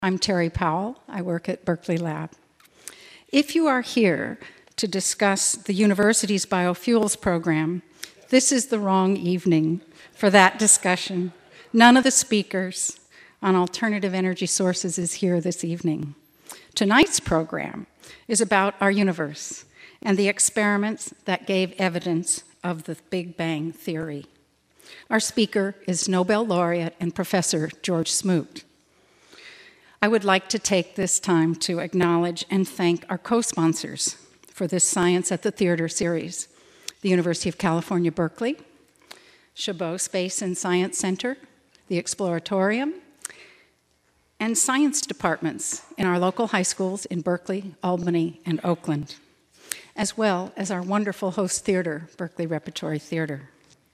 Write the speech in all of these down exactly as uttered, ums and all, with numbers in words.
I'm Terry Powell. I work at Berkeley Lab. If you are here to discuss the university's biofuels program, this is the wrong evening for that discussion. None of the speakers on alternative energy sources is here this evening. Tonight's program is about our universe and the experiments that gave evidence of the Big Bang theory. Our speaker is Nobel laureate and Professor George Smoot. I would like to take this time to acknowledge and thank our co-sponsors for this Science at the Theater series: the University of California, Berkeley, Chabot Space and Science Center, the Exploratorium, and science departments in our local high schools in Berkeley, Albany, and Oakland, as well as our wonderful host theater, Berkeley Repertory Theater.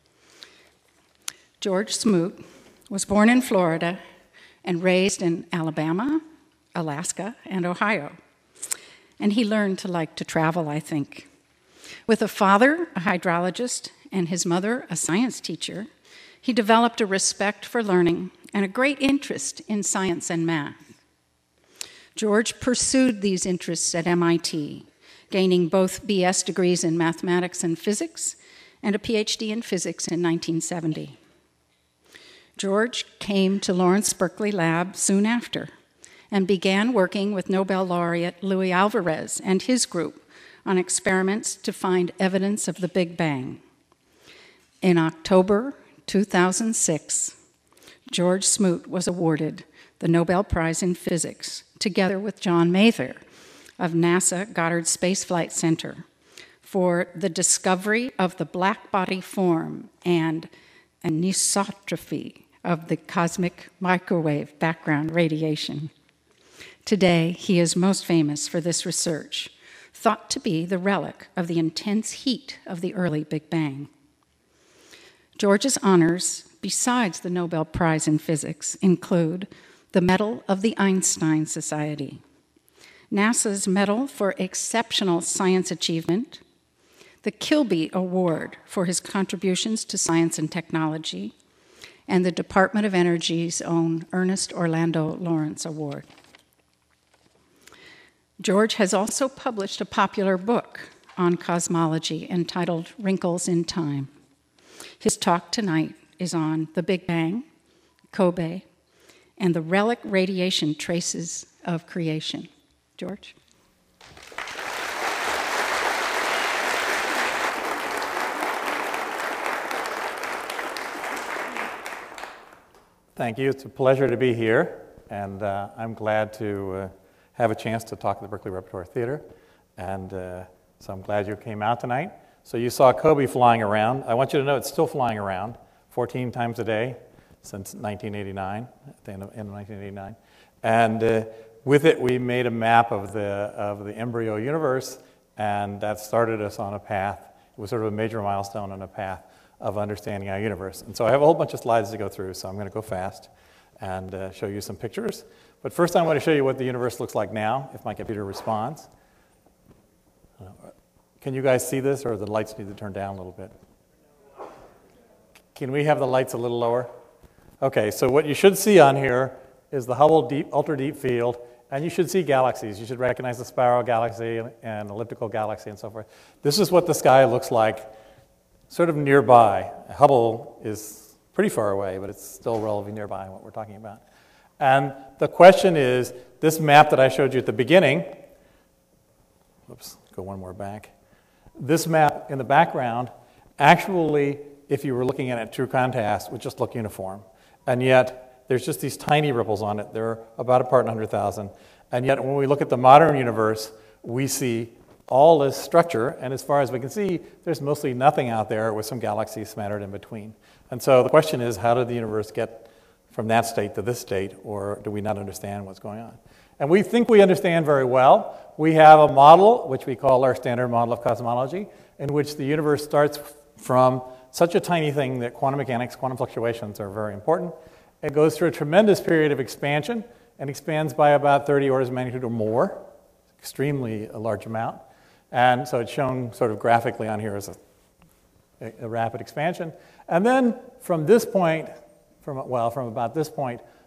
George Smoot was born in Florida and raised in Alabama, Alaska, and Ohio. And he learned to like to travel, I think. With a father, a hydrologist, and his mother, a science teacher, he developed a respect for learning and a great interest in science and math. George pursued these interests at M I T, gaining both B S degrees in mathematics and physics and a P H D in physics in nineteen seventy. George came to Lawrence Berkeley Lab soon after and began working with Nobel laureate Luis Alvarez and his group on experiments to find evidence of the Big Bang. In October two thousand six, George Smoot was awarded the Nobel Prize in Physics, together with John Mather of NASA Goddard Space Flight Center, for the discovery of the black body form and anisotropy of the cosmic microwave background radiation. Today, he is most famous for this research, thought to be the relic of the intense heat of the early Big Bang. George's honors, besides the Nobel Prize in Physics, include the Medal of the Einstein Society, NASA's Medal for Exceptional Science Achievement, the Kilby Award for his contributions to science and technology, and the Department of Energy's own Ernest Orlando Lawrence Award. George has also published a popular book on cosmology entitled Wrinkles in Time. His talk tonight is on the Big Bang, COBE, and the relic radiation traces of creation. George? Thank you. It's a pleasure to be here, and uh, I'm glad to uh, have a chance to talk at the Berkeley Repertory Theater, and uh, so I'm glad you came out tonight. So you saw COBE flying around. I want you to know it's still flying around fourteen times a day since nineteen eighty-nine, at the end of, end of nineteen eighty-nine. And uh, with it, we made a map of the, of the embryo universe, and that started us on a path. It was sort of a major milestone on a path of understanding our universe. And so I have a whole bunch of slides to go through, so I'm going to go fast and uh, show you some pictures. But first I want to show you what the universe looks like now, if my computer responds. Uh, can you guys see this, or the lights need to turn down a little bit? Can we have the lights a little lower? Okay, so what you should see on here is the Hubble deep, ultra deep field, and you should see galaxies. You should recognize the spiral galaxy and, and elliptical galaxy and so forth. This is what the sky looks like sort of nearby. Hubble is pretty far away, but it's still relatively nearby in what we're talking about. And the question is, this map that I showed you at the beginning, whoops, go one more back. This map in the background, actually, if you were looking at it at true contrast, would just look uniform. And yet, there's just these tiny ripples on it. They're about a part in one hundred thousand. And yet, when we look at the modern universe, we see all this structure, and as far as we can see, there's mostly nothing out there with some galaxies smattered in between. And so the question is, how did the universe get from that state to this state, or do we not understand what's going on? And we think we understand very well. We have a model, which we call our standard model of cosmology, in which the universe starts from such a tiny thing that quantum mechanics, quantum fluctuations are very important. It goes through a tremendous period of expansion and expands by about thirty orders of magnitude or more, extremely a large amount. And so it's shown sort of graphically on here as a, a rapid expansion. And then from this point, from well, from about this point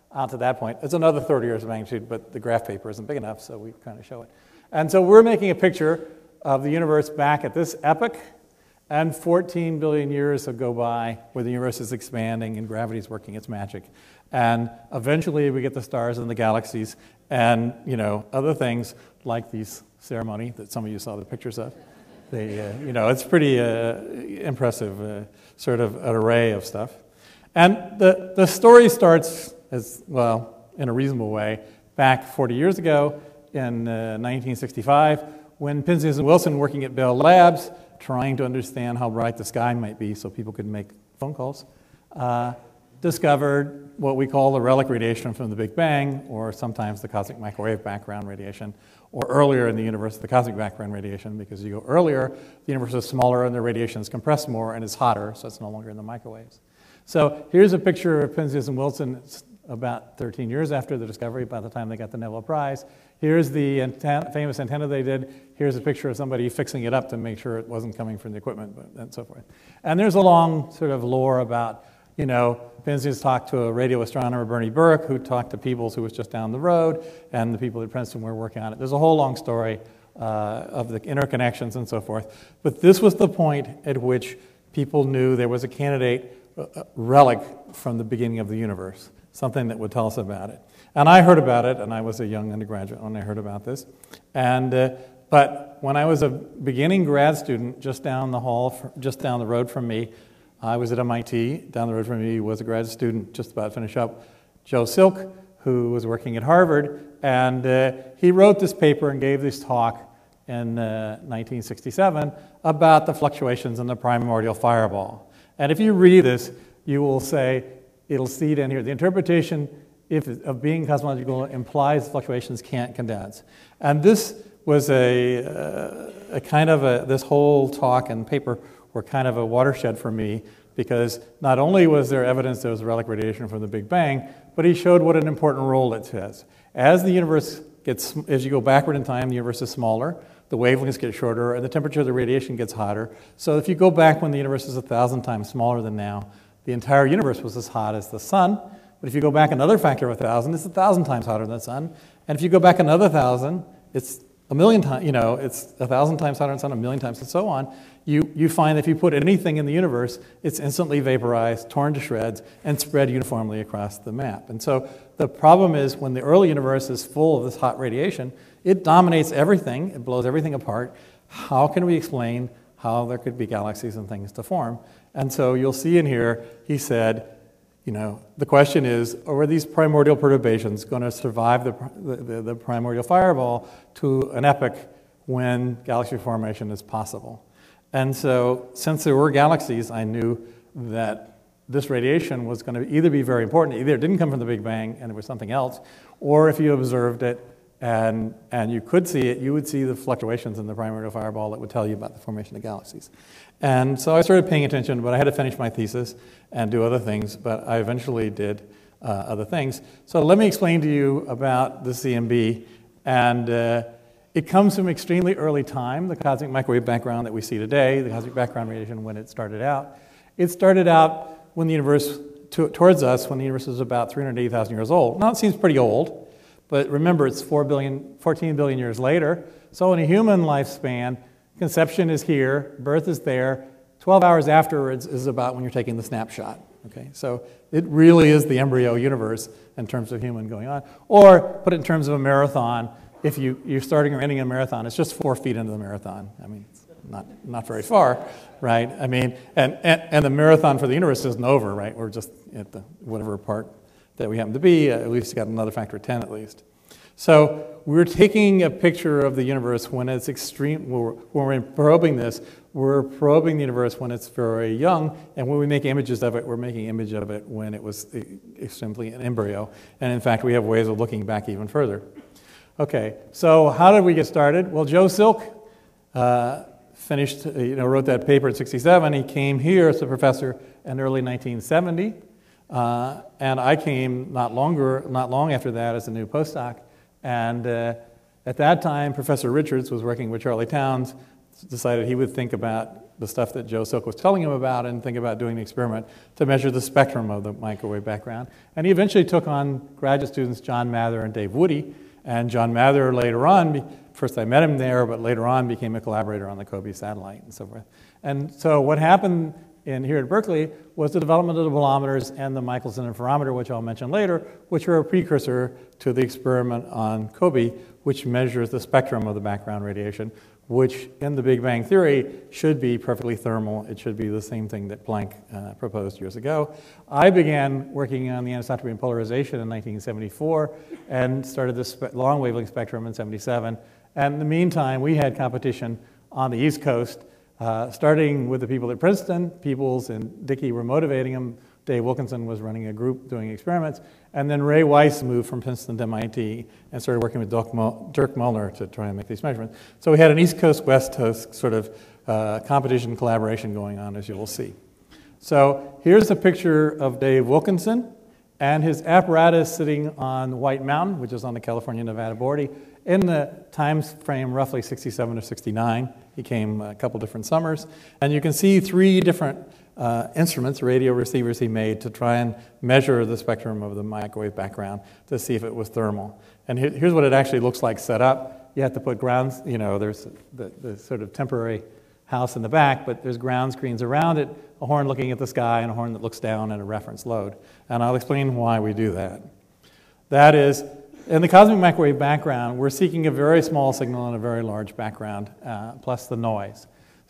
out to that point. It's another thirty years of magnitude, but the graph paper isn't big enough, so we kind of show it. And so we're making a picture of the universe back at this epoch, and fourteen billion years have go by where the universe is expanding and gravity is working its magic. And eventually we get the stars and the galaxies and, you know, other things like these ceremony that some of you saw the pictures of. They, uh, you know, it's pretty uh, impressive, uh, sort of an array of stuff. And the, the story starts, as well, in a reasonable way, back forty years ago in uh, nineteen sixty-five, when Penzias and Wilson, working at Bell Labs, trying to understand how bright the sky might be so people could make phone calls, uh, discovered what we call the relic radiation from the Big Bang, or sometimes the cosmic microwave background radiation, or earlier in the universe, the cosmic background radiation, because you go earlier, the universe is smaller and the radiation is compressed more and is hotter, so it's no longer in the microwaves. So here's a picture of Penzias and Wilson. It's about thirteen years after the discovery, by the time they got the Nobel Prize. Here's the antenna, famous antenna they did. Here's a picture of somebody fixing it up to make sure it wasn't coming from the equipment, but, and so forth. And there's a long sort of lore about, you know, Penzias talked to a radio astronomer, Bernie Burke, who talked to Peebles, who was just down the road, and the people at Princeton were working on it. There's a whole long story uh, of the interconnections and so forth. But this was the point at which people knew there was a candidate uh, relic from the beginning of the universe, something that would tell us about it. And I heard about it, and I was a young undergraduate when I heard about this. And uh, but when I was a beginning grad student, just down the hall, just down the road from me, I was at M I T. Down the road from me was a grad student just about to finish up, Joe Silk, who was working at Harvard. And uh, he wrote this paper and gave this talk in uh, nineteen sixty-seven about the fluctuations in the primordial fireball. And if you read this, you will say, it'll see down here, the interpretation if, of being cosmological implies fluctuations can't condense. And this was a, uh, a kind of a, this whole talk and paper were kind of a watershed for me, because not only was there evidence there was relic radiation from the Big Bang, but he showed what an important role it has. As the universe gets, as you go backward in time, the universe is smaller, the wavelengths get shorter, and the temperature of the radiation gets hotter. So if you go back when the universe is a thousand times smaller than now, the entire universe was as hot as the sun. But if you go back another factor of a thousand, it's a thousand times hotter than the sun. And if you go back another thousand, it's a million times, you know, it's a thousand times hotter than the sun, a million times, and so on. You, you find that if you put anything in the universe, it's instantly vaporized, torn to shreds, and spread uniformly across the map. And so the problem is when the early universe is full of this hot radiation, it dominates everything, it blows everything apart. How can we explain how there could be galaxies and things to form? And so you'll see in here, he said, you know, the question is, are these primordial perturbations going to survive the, the, the primordial fireball to an epoch when galaxy formation is possible? And so since there were galaxies, I knew that this radiation was going to either be very important, either it didn't come from the Big Bang and it was something else, or if you observed it and, and you could see it, you would see the fluctuations in the primordial fireball that would tell you about the formation of galaxies. And so I started paying attention, but I had to finish my thesis and do other things, but I eventually did uh, other things. So let me explain to you about the C M B. And uh, it comes from extremely early time, the cosmic microwave background that we see today, the cosmic background radiation when it started out. It started out when the universe, to, towards us, when the universe was about three hundred eighty thousand years old. Now it seems pretty old, but remember it's four billion, fourteen billion years later. So in a human lifespan, conception is here, birth is there, twelve hours afterwards is about when you're taking the snapshot. Okay, so it really is the embryo universe in terms of human going on. Or put it in terms of a marathon, if you, you're starting or ending a marathon, it's just four feet into the marathon. I mean, it's not, not very far, right? I mean, and, and, and the marathon for the universe isn't over, right? We're just at the whatever part that we happen to be, at least got another factor of ten at least. So we're taking a picture of the universe when it's extreme, when we're probing this, we're probing the universe when it's very young, and when we make images of it, we're making image of it when it was simply an embryo. And in fact, we have ways of looking back even further. Okay, so how did we get started? Well, Joe Silk uh, finished, you know, wrote that paper in sixty-seven. He came here as a professor in early nineteen seventy, uh, and I came not longer, not long after that as a new postdoc. And uh, at that time, Professor Richards was working with Charlie Towns decided he would think about the stuff that Joe Silk was telling him about and think about doing the experiment to measure the spectrum of the microwave background. And he eventually took on graduate students John Mather and Dave Woody. And John Mather later on, first I met him there, but later on became a collaborator on the COBE satellite and so forth. And so what happened in here at Berkeley was the development of the bolometers and the Michelson interferometer, which I'll mention later, which are a precursor to the experiment on COBE, which measures the spectrum of the background radiation, which in the Big Bang Theory should be perfectly thermal. It should be the same thing that Planck uh, proposed years ago. I began working on the anisotropy and polarization in nineteen seventy-four and started this long wavelength spectrum in seventy-seven. And in the meantime, we had competition on the East Coast, uh, starting with the people at Princeton. Peoples and Dickey were motivating them. Dave Wilkinson was running a group doing experiments. And then Ray Weiss moved from Princeton to M I T and started working with Dirk Mullner to try and make these measurements. So we had an East Coast, West Coast sort of uh, competition collaboration going on, as you will see. So here's a picture of Dave Wilkinson and his apparatus sitting on White Mountain, which is on the California-Nevada border, in the time frame roughly sixty-seven or sixty-nine. He came a couple different summers. And you can see three different uh, instruments, radio receivers he made to try and measure the spectrum of the microwave background to see if it was thermal. And here, here's what it actually looks like set up. You have to put grounds, you know, there's the, the sort of temporary house in the back, but there's ground screens around it, a horn looking at the sky and a horn that looks down and a reference load. And I'll explain why we do that. That is, in the cosmic microwave background, we're seeking a very small signal and a very large background, uh, plus the noise.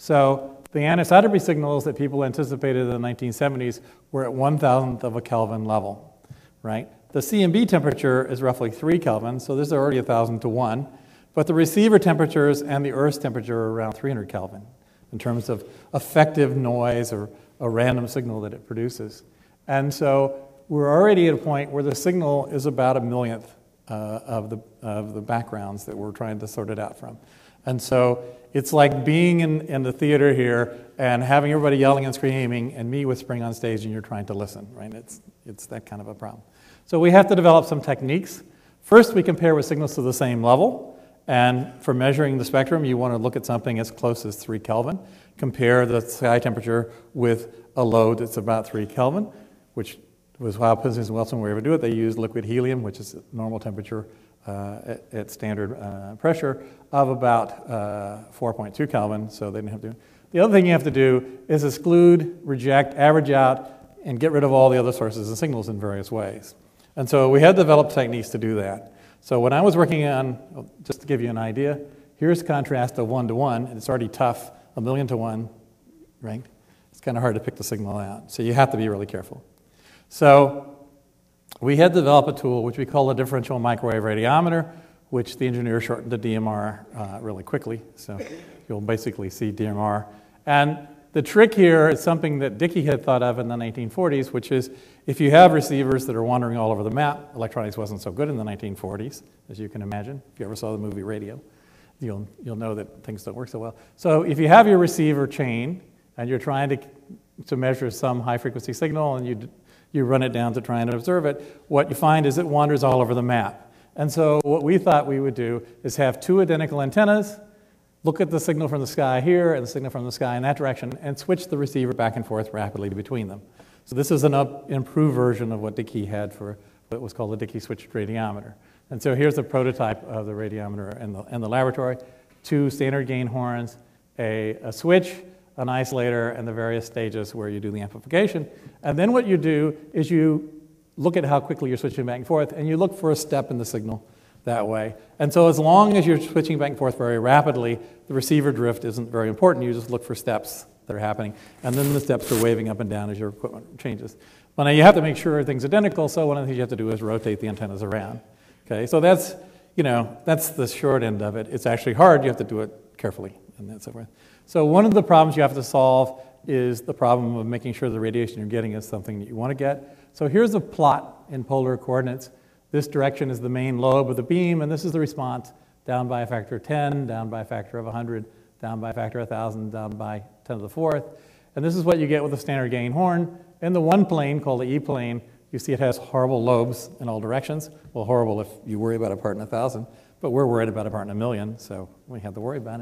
So the anisotropy signals that people anticipated in the nineteen seventies were at one thousandth of a Kelvin level, right? The C M B temperature is roughly three Kelvin, so this is already one thousand to one. But the receiver temperatures and the Earth's temperature are around three hundred Kelvin in terms of effective noise or a random signal that it produces. And so we're already at a point where the signal is about a millionth uh, of, the, of the backgrounds that we're trying to sort it out from. And so it's like being in, in the theater here and having everybody yelling and screaming and me whispering on stage and you're trying to listen, right? It's, it's that kind of a problem. So we have to develop some techniques. First, we compare with signals to the same level. And for measuring the spectrum, you want to look at something as close as three Kelvin. Compare the sky temperature with a load that's about three Kelvin, which was how Princeton and Wilson were able to do it. They used liquid helium, which is normal temperature uh, at, at standard uh, pressure, of about uh, four point two Kelvin, so they didn't have to. The other thing you have to do is exclude, reject, average out, and get rid of all the other sources and signals in various ways. And so we had developed techniques to do that. So when I was working on, just to give you an idea, here's contrast of one to one, and it's already tough, a million to one, right? It's kind of hard to pick the signal out, so you have to be really careful. So we had developed a tool which we call a differential microwave radiometer, which the engineer shortened to D M R uh, really quickly, so you'll basically see D M R. And the trick here is something that Dickey had thought of in the nineteen forties, which is if you have receivers that are wandering all over the map, electronics wasn't so good in the nineteen forties, as you can imagine. If you ever saw the movie Radio, you'll, you'll know that things don't work so well. So if you have your receiver chain and you're trying to, to measure some high-frequency signal and you, you run it down to try and observe it, what you find is it wanders all over the map. And so what we thought we would do is have two identical antennas, look at the signal from the sky here and the signal from the sky in that direction, and switch the receiver back and forth rapidly between them. So this is an up, improved version of what Dickey had for what was called the Dickey switched radiometer. And so here's a prototype of the radiometer in the, in the laboratory. Two standard gain horns, a, a switch, an isolator, and the various stages where you do the amplification. And then what you do is you look at how quickly you're switching back and forth, and you look for a step in the signal that way. And so as long as you're switching back and forth very rapidly, the receiver drift isn't very important. You just look for steps that are happening, and then the steps are waving up and down as your equipment changes. But now you have to make sure everything's identical, so one of the things you have to do is rotate the antennas around. Okay, so that's, you know, that's the short end of it. It's actually hard. You have to do it carefully and that so forth. So one of the problems you have to solve is the problem of making sure the radiation you're getting is something that you want to get. So here's a plot in polar coordinates. This direction is the main lobe of the beam, and this is the response, down by a factor of ten, down by a factor of one hundred, down by a factor of one thousand, down by ten to the fourth. And this is what you get with a standard gain horn. In the one plane, called the E plane, you see it has horrible lobes in all directions. Well, horrible if you worry about a part in a thousand, but we're worried about a part in a million, so we have to worry about it.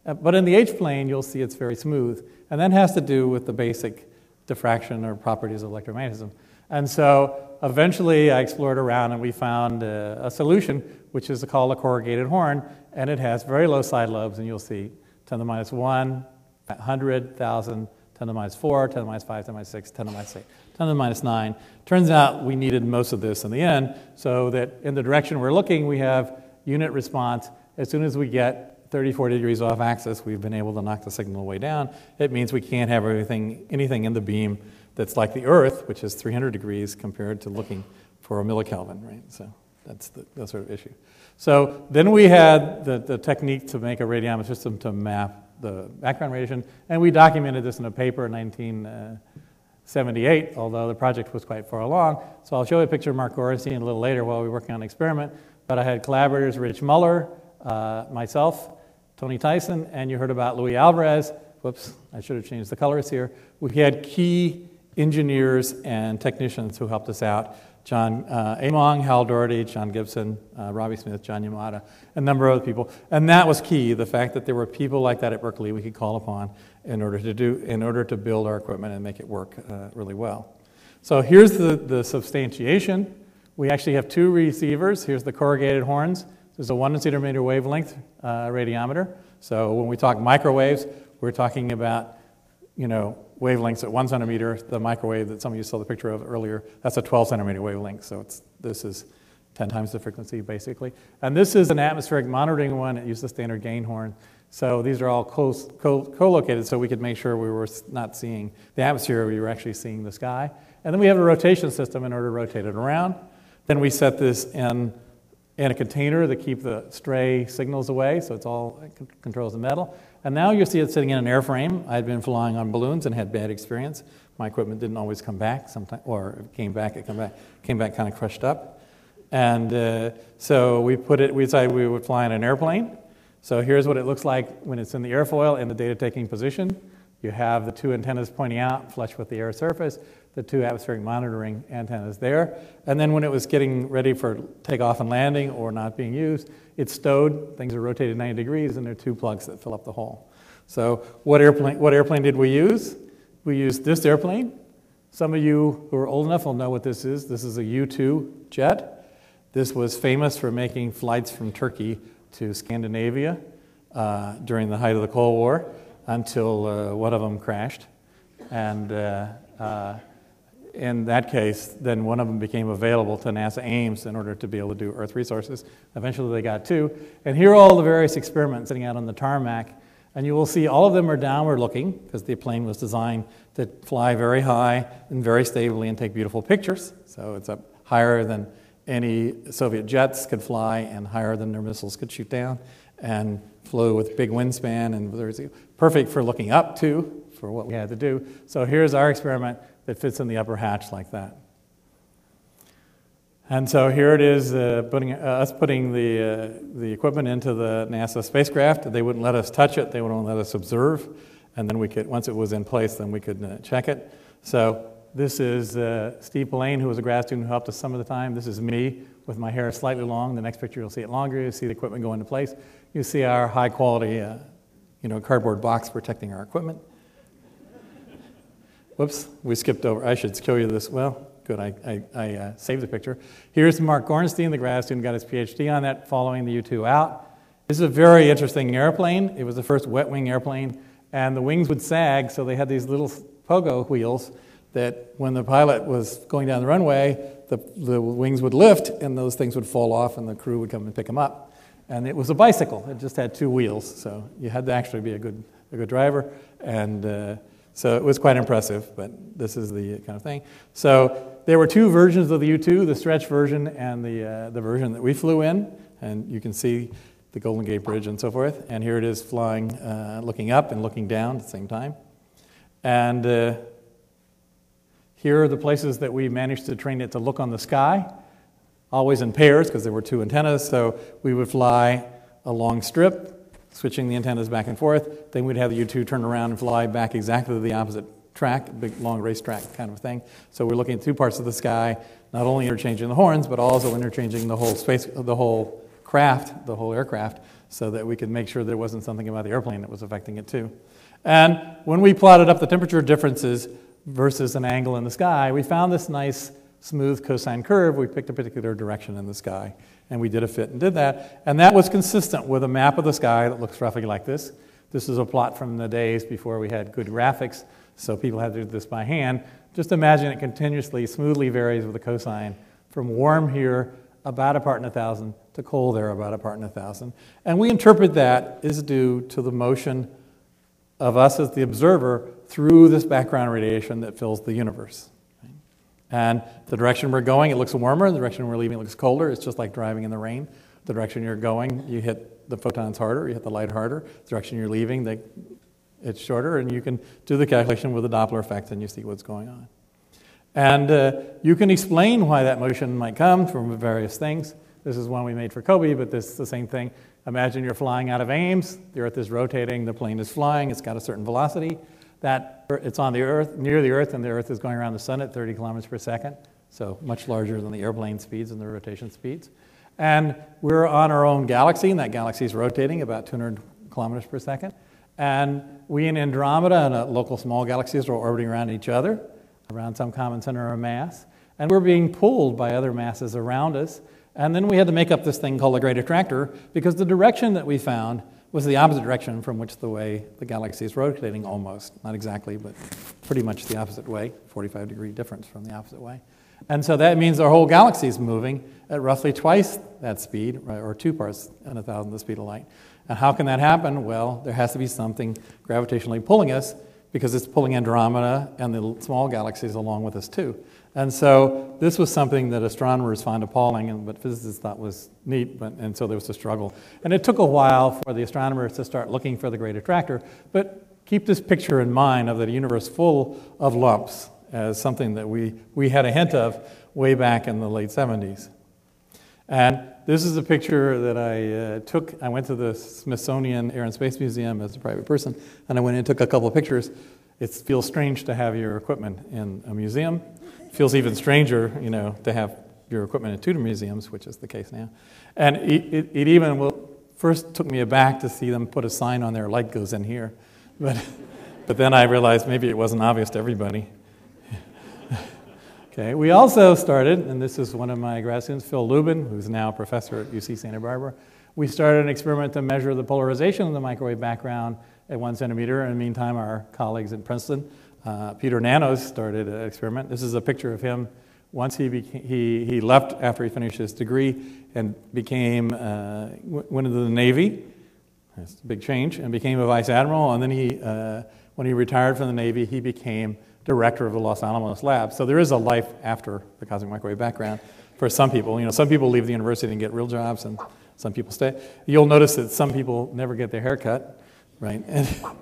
Uh, but in the H-plane, you'll see it's very smooth. And that has to do with the basic diffraction or properties of electromagnetism. And so eventually I explored around and we found uh, a solution, which is called a corrugated horn, and it has very low side lobes, and you'll see ten to the minus one, one hundred, one thousand, ten to the minus four, ten to the minus five, ten to the minus six, ten to the minus eight, ten to the minus nine. Turns out we needed most of this in the end, so that in the direction we're looking, we have unit response. As soon as we get thirty, forty degrees off axis, we've been able to knock the signal way down. It means we can't have everything, anything in the beam that's like the Earth, which is three hundred degrees compared to looking for a millikelvin, right? So that's the, the sort of issue. So then we had the, the technique to make a radiometric system to map the background radiation, and we documented this in a paper in nineteen seventy-eight, although the project was quite far along. So I'll show you a picture of Mark Gorenstein a little later while we were working on an experiment. But I had collaborators, Rich Muller, uh, myself, Tony Tyson, and you heard about Luis Alvarez. Whoops, I should have changed the colors here. We had key engineers and technicians who helped us out. John uh, Among, Hal Doherty, John Gibson, uh, Robbie Smith, John Yamada, a number of other people. And that was key, the fact that there were people like that at Berkeley we could call upon in order to do, in order to build our equipment and make it work uh, really well. So here's the, the substantiation. We actually have two receivers. Here's the corrugated horns. There's a one centimeter wavelength uh, radiometer. So when we talk microwaves, we're talking about, you know, wavelengths at one centimeter. The microwave that some of you saw the picture of earlier, that's a twelve centimeter wavelength. So it's, this is ten times the frequency, basically. And this is an atmospheric monitoring one. It uses the standard gain horn. So these are all close, co- co-located so we could make sure we were not seeing the atmosphere, we were actually seeing the sky. And then we have a rotation system in order to rotate it around. Then we set this in, in a container to keep the stray signals away, so it's all it controls the metal. And now you see it sitting in an airframe. I'd been flying on balloons and had bad experience. My equipment didn't always come back, sometimes, or if it came back, it came back, came back kind of crushed up. And uh, so we put it. We decided we would fly in an airplane. So here's what it looks like when it's in the airfoil in the data-taking position. You have the two antennas pointing out, flush with the air surface, the two atmospheric monitoring antennas there. And then when it was getting ready for takeoff and landing or not being used, it's stowed. Things are rotated ninety degrees, and there are two plugs that fill up the hole. So what airplane, what airplane did we use? We used this airplane. Some of you who are old enough will know what this is. This is a U two jet. This was famous for making flights from Turkey to Scandinavia uh, during the height of the Cold War until uh, one of them crashed. And uh, uh, in that case, then one of them became available to NASA Ames in order to be able to do Earth resources. Eventually they got two. And here are all the various experiments sitting out on the tarmac. And you will see all of them are downward looking because the plane was designed to fly very high and very stably and take beautiful pictures. So it's up higher than any Soviet jets could fly and higher than their missiles could shoot down, and flew with big wingspan, and was perfect for looking up too, for what we had to do. So here's our experiment that fits in the upper hatch like that. And so here it is, uh, putting, uh, us putting the, uh, the equipment into the NASA spacecraft. They wouldn't let us touch it, they wouldn't let us observe, and then we could, once it was in place, then we could uh, check it. So this is uh, Steve Pillane, who was a grad student who helped us some of the time. This is me with my hair slightly long. The next picture you'll see it longer. You'll see the equipment go into place. You see our high quality, uh, you know, cardboard box protecting our equipment. Whoops, we skipped over. I should show you this. Well, good, I, I, I uh, saved the picture. Here's Mark Gorenstein, the grad student, got his PhD on that following the U two out. This is a very interesting airplane. It was the first wet wing airplane, and the wings would sag, so they had these little pogo wheels that when the pilot was going down the runway, the, the wings would lift, and those things would fall off, and the crew would come and pick them up. And it was a bicycle. It just had two wheels, so you had to actually be a good, a good driver. And uh, so it was quite impressive, but this is the kind of thing. So there were two versions of the U two, the stretch version and the, uh, the version that we flew in. And you can see the Golden Gate Bridge and so forth. And here it is flying, uh, looking up and looking down at the same time. And uh, here are the places that we managed to train it to look on the sky, always in pairs because there were two antennas. So we would fly a long strip, switching the antennas back and forth. Then we'd have the U two turn around and fly back exactly to the opposite track, a big long racetrack kind of thing. So we're looking at two parts of the sky, not only interchanging the horns, but also interchanging the whole space, the whole craft, the whole aircraft, so that we could make sure there wasn't something about the airplane that was affecting it too. And when we plotted up the temperature differences versus an angle in the sky, we found this nice smooth cosine curve. We picked a particular direction in the sky, and we did a fit and did that. And that was consistent with a map of the sky that looks roughly like this. This is a plot from the days before we had good graphics, so people had to do this by hand. Just imagine it continuously, smoothly varies with the cosine from warm here, about a part in a thousand, to cold there, about a part in a thousand. And we interpret that is due to the motion of us as the observer through this background radiation that fills the universe. And the direction we're going, it looks warmer. The direction we're leaving, it looks colder. It's just like driving in the rain. The direction you're going, you hit the photons harder, you hit the light harder. The direction you're leaving, they, it's shorter, and you can do the calculation with the Doppler effect, and you see what's going on. And uh, you can explain why that motion might come from various things. This is one we made for Kobe, but this is the same thing. Imagine you're flying out of Ames. The Earth is rotating. The plane is flying. It's got a certain velocity. That it's on the Earth, near the Earth, and the Earth is going around the sun at thirty kilometers per second, so much larger than the airplane speeds and the rotation speeds. And we're on our own galaxy, and that galaxy is rotating about two hundred kilometers per second. And we in Andromeda and uh, local small galaxies are orbiting around each other, around some common center of mass. And we're being pulled by other masses around us. And then we had to make up this thing called the Great Attractor, because the direction that we found was the opposite direction from which the way the galaxy is rotating almost. Not exactly, but pretty much the opposite way, forty-five degree difference from the opposite way. And so that means our whole galaxy is moving at roughly twice that speed, right, or two parts in a thousand the speed of light. And how can that happen? Well, there has to be something gravitationally pulling us, because it's pulling Andromeda and the small galaxies along with us too. And so this was something that astronomers found appalling, and but physicists thought was neat, but, and so there was a struggle. And it took a while for the astronomers to start looking for the Great Attractor, but keep this picture in mind of the universe full of lumps as something that we, we had a hint of way back in the late seventies. And this is a picture that I uh, took. I went to the Smithsonian Air and Space Museum as a private person, and I went in and took a couple of pictures. It feels strange to have your equipment in a museum. It feels even stranger, you know, to have your equipment in two museums, which is the case now. And it, it, it even will, first took me aback to see them put a sign on there, light goes in here. But, but then I realized maybe it wasn't obvious to everybody. Okay, we also started, and this is one of my grad students, Phil Lubin, who's now a professor at U C Santa Barbara. We started an experiment to measure the polarization of the microwave background at one centimeter. In the meantime, our colleagues at Princeton, uh, Peter Nanos, started an experiment. This is a picture of him once he became, he, he left after he finished his degree and became, uh, went into the Navy. That's a big change, and became a vice admiral. And then he, uh, when he retired from the Navy, he became director of the Los Alamos lab. So there is a life after the cosmic microwave background for some people. You know, some people leave the university and get real jobs, and some people stay. You'll notice that some people never get their hair cut, right? And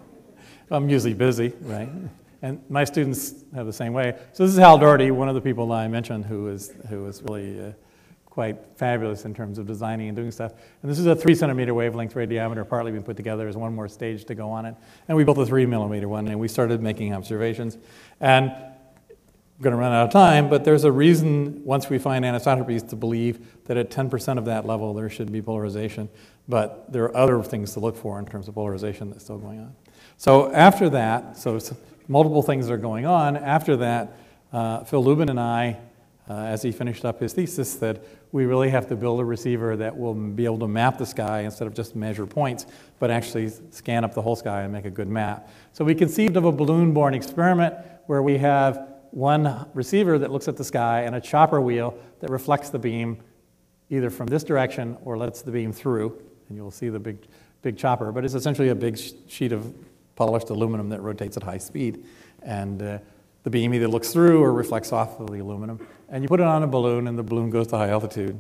I'm usually busy, right? And my students have the same way. So this is Hal Doherty, one of the people I mentioned, who is who is really uh, quite fabulous in terms of designing and doing stuff. And this is a three centimeter wavelength radiometer, partly been put together as one more stage to go on it. And we built a three millimeter one, and we started making observations. And I'm going to run out of time, but there's a reason, once we find anisotropies, to believe that at ten percent of that level there should be polarization. But there are other things to look for in terms of polarization that's still going on. So after that, so multiple things are going on. After that, uh, Phil Lubin and I, uh, as he finished up his thesis, said we really have to build a receiver that will be able to map the sky instead of just measure points, but actually scan up the whole sky and make a good map. So we conceived of a balloon-borne experiment where we have one receiver that looks at the sky and a chopper wheel that reflects the beam either from this direction or lets the beam through, and you'll see the big, big chopper, but it's essentially a big sh- sheet of polished aluminum that rotates at high speed. And uh, the beam either looks through or reflects off of the aluminum. And you put it on a balloon, and the balloon goes to high altitude.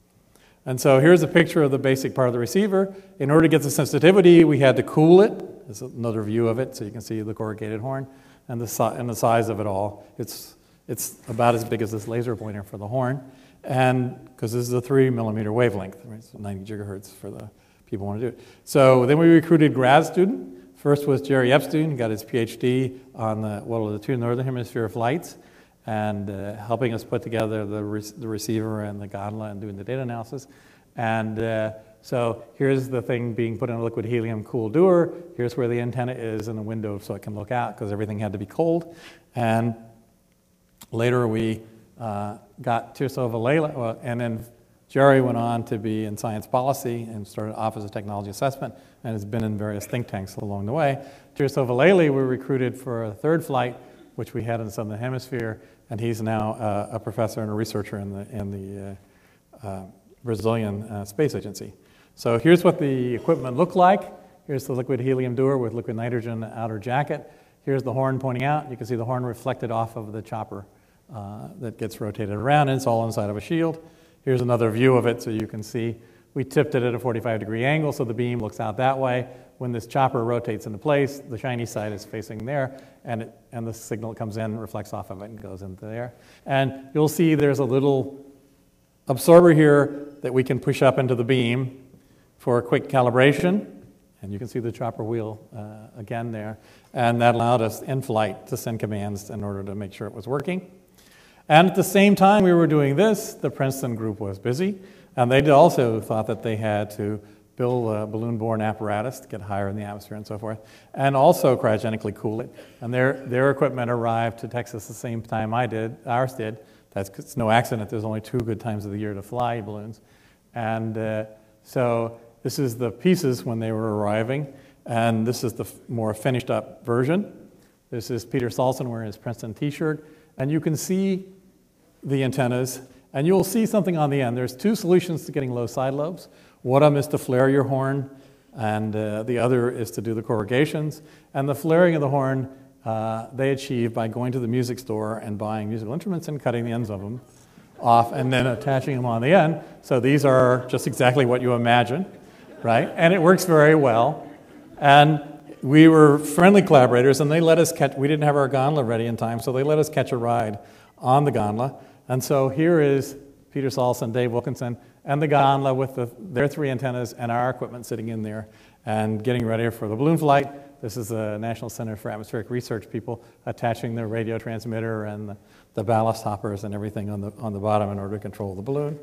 And so here's a picture of the basic part of the receiver. In order to get the sensitivity, we had to cool it. There's another view of it, so you can see the corrugated horn and the, si- and the size of it all. It's, it's about as big as this laser pointer for the horn, and because this is a three millimeter wavelength, right? So ninety gigahertz for the people who want to do it. So then we recruited grad student. First was Jerry Epstein, got his PhD on the, well, the two northern hemisphere flights, and uh, helping us put together the, re- the receiver and the gondola and doing the data analysis. And uh, so here's the thing being put in a liquid helium-cooled dewar. Here's where the antenna is in the window so it can look out, because everything had to be cold. And later we uh, got Tirso Villele, well, and then Jerry went on to be in science policy and started Office of Technology Assessment and has been in various think tanks along the way. Tirso Villele were recruited for a third flight, which we had in the Southern Hemisphere, and he's now uh, a professor and a researcher in the, in the uh, uh, Brazilian uh, Space Agency. So here's what the equipment looked like. Here's the liquid helium dewar with liquid nitrogen outer jacket. Here's the horn pointing out. You can see the horn reflected off of the chopper uh, that gets rotated around, and it's all inside of a shield. Here's another view of it so you can see. We tipped it at a forty-five degree angle so the beam looks out that way. When this chopper rotates into place, the shiny side is facing there, and, it, and the signal comes in, reflects off of it, and goes into there. And you'll see there's a little absorber here that we can push up into the beam for a quick calibration. And you can see the chopper wheel uh, again there. And that allowed us in flight to send commands in order to make sure it was working. And at the same time we were doing this, the Princeton group was busy. And they also thought that they had to build a balloon-borne apparatus to get higher in the atmosphere and so forth, and also cryogenically cool it. And their, their equipment arrived to Texas the same time I did, ours did. That's it's no accident. There's only two good times of the year to fly balloons. And uh, so this is the pieces when they were arriving, and this is the f more finished up version. This is Peter Salson wearing his Princeton t-shirt, and you can see the antennas, and you'll see something on the end. There's two solutions to getting low side lobes. One of them is to flare your horn, and uh, the other is to do the corrugations. And the flaring of the horn, uh, they achieve by going to the music store and buying musical instruments and cutting the ends of them off and then attaching them on the end. So these are just exactly what you imagine, right? And it works very well. And we were friendly collaborators, and they let us catch, we didn't have our gondola ready in time, so they let us catch a ride on the gondola. And so here is Peter Salson, Dave Wilkinson, and the gondola with the, their three antennas and our equipment sitting in there and getting ready for the balloon flight. This is the National Center for Atmospheric Research people attaching the radio transmitter and the, the ballast hoppers and everything on the, on the bottom in order to control the balloon.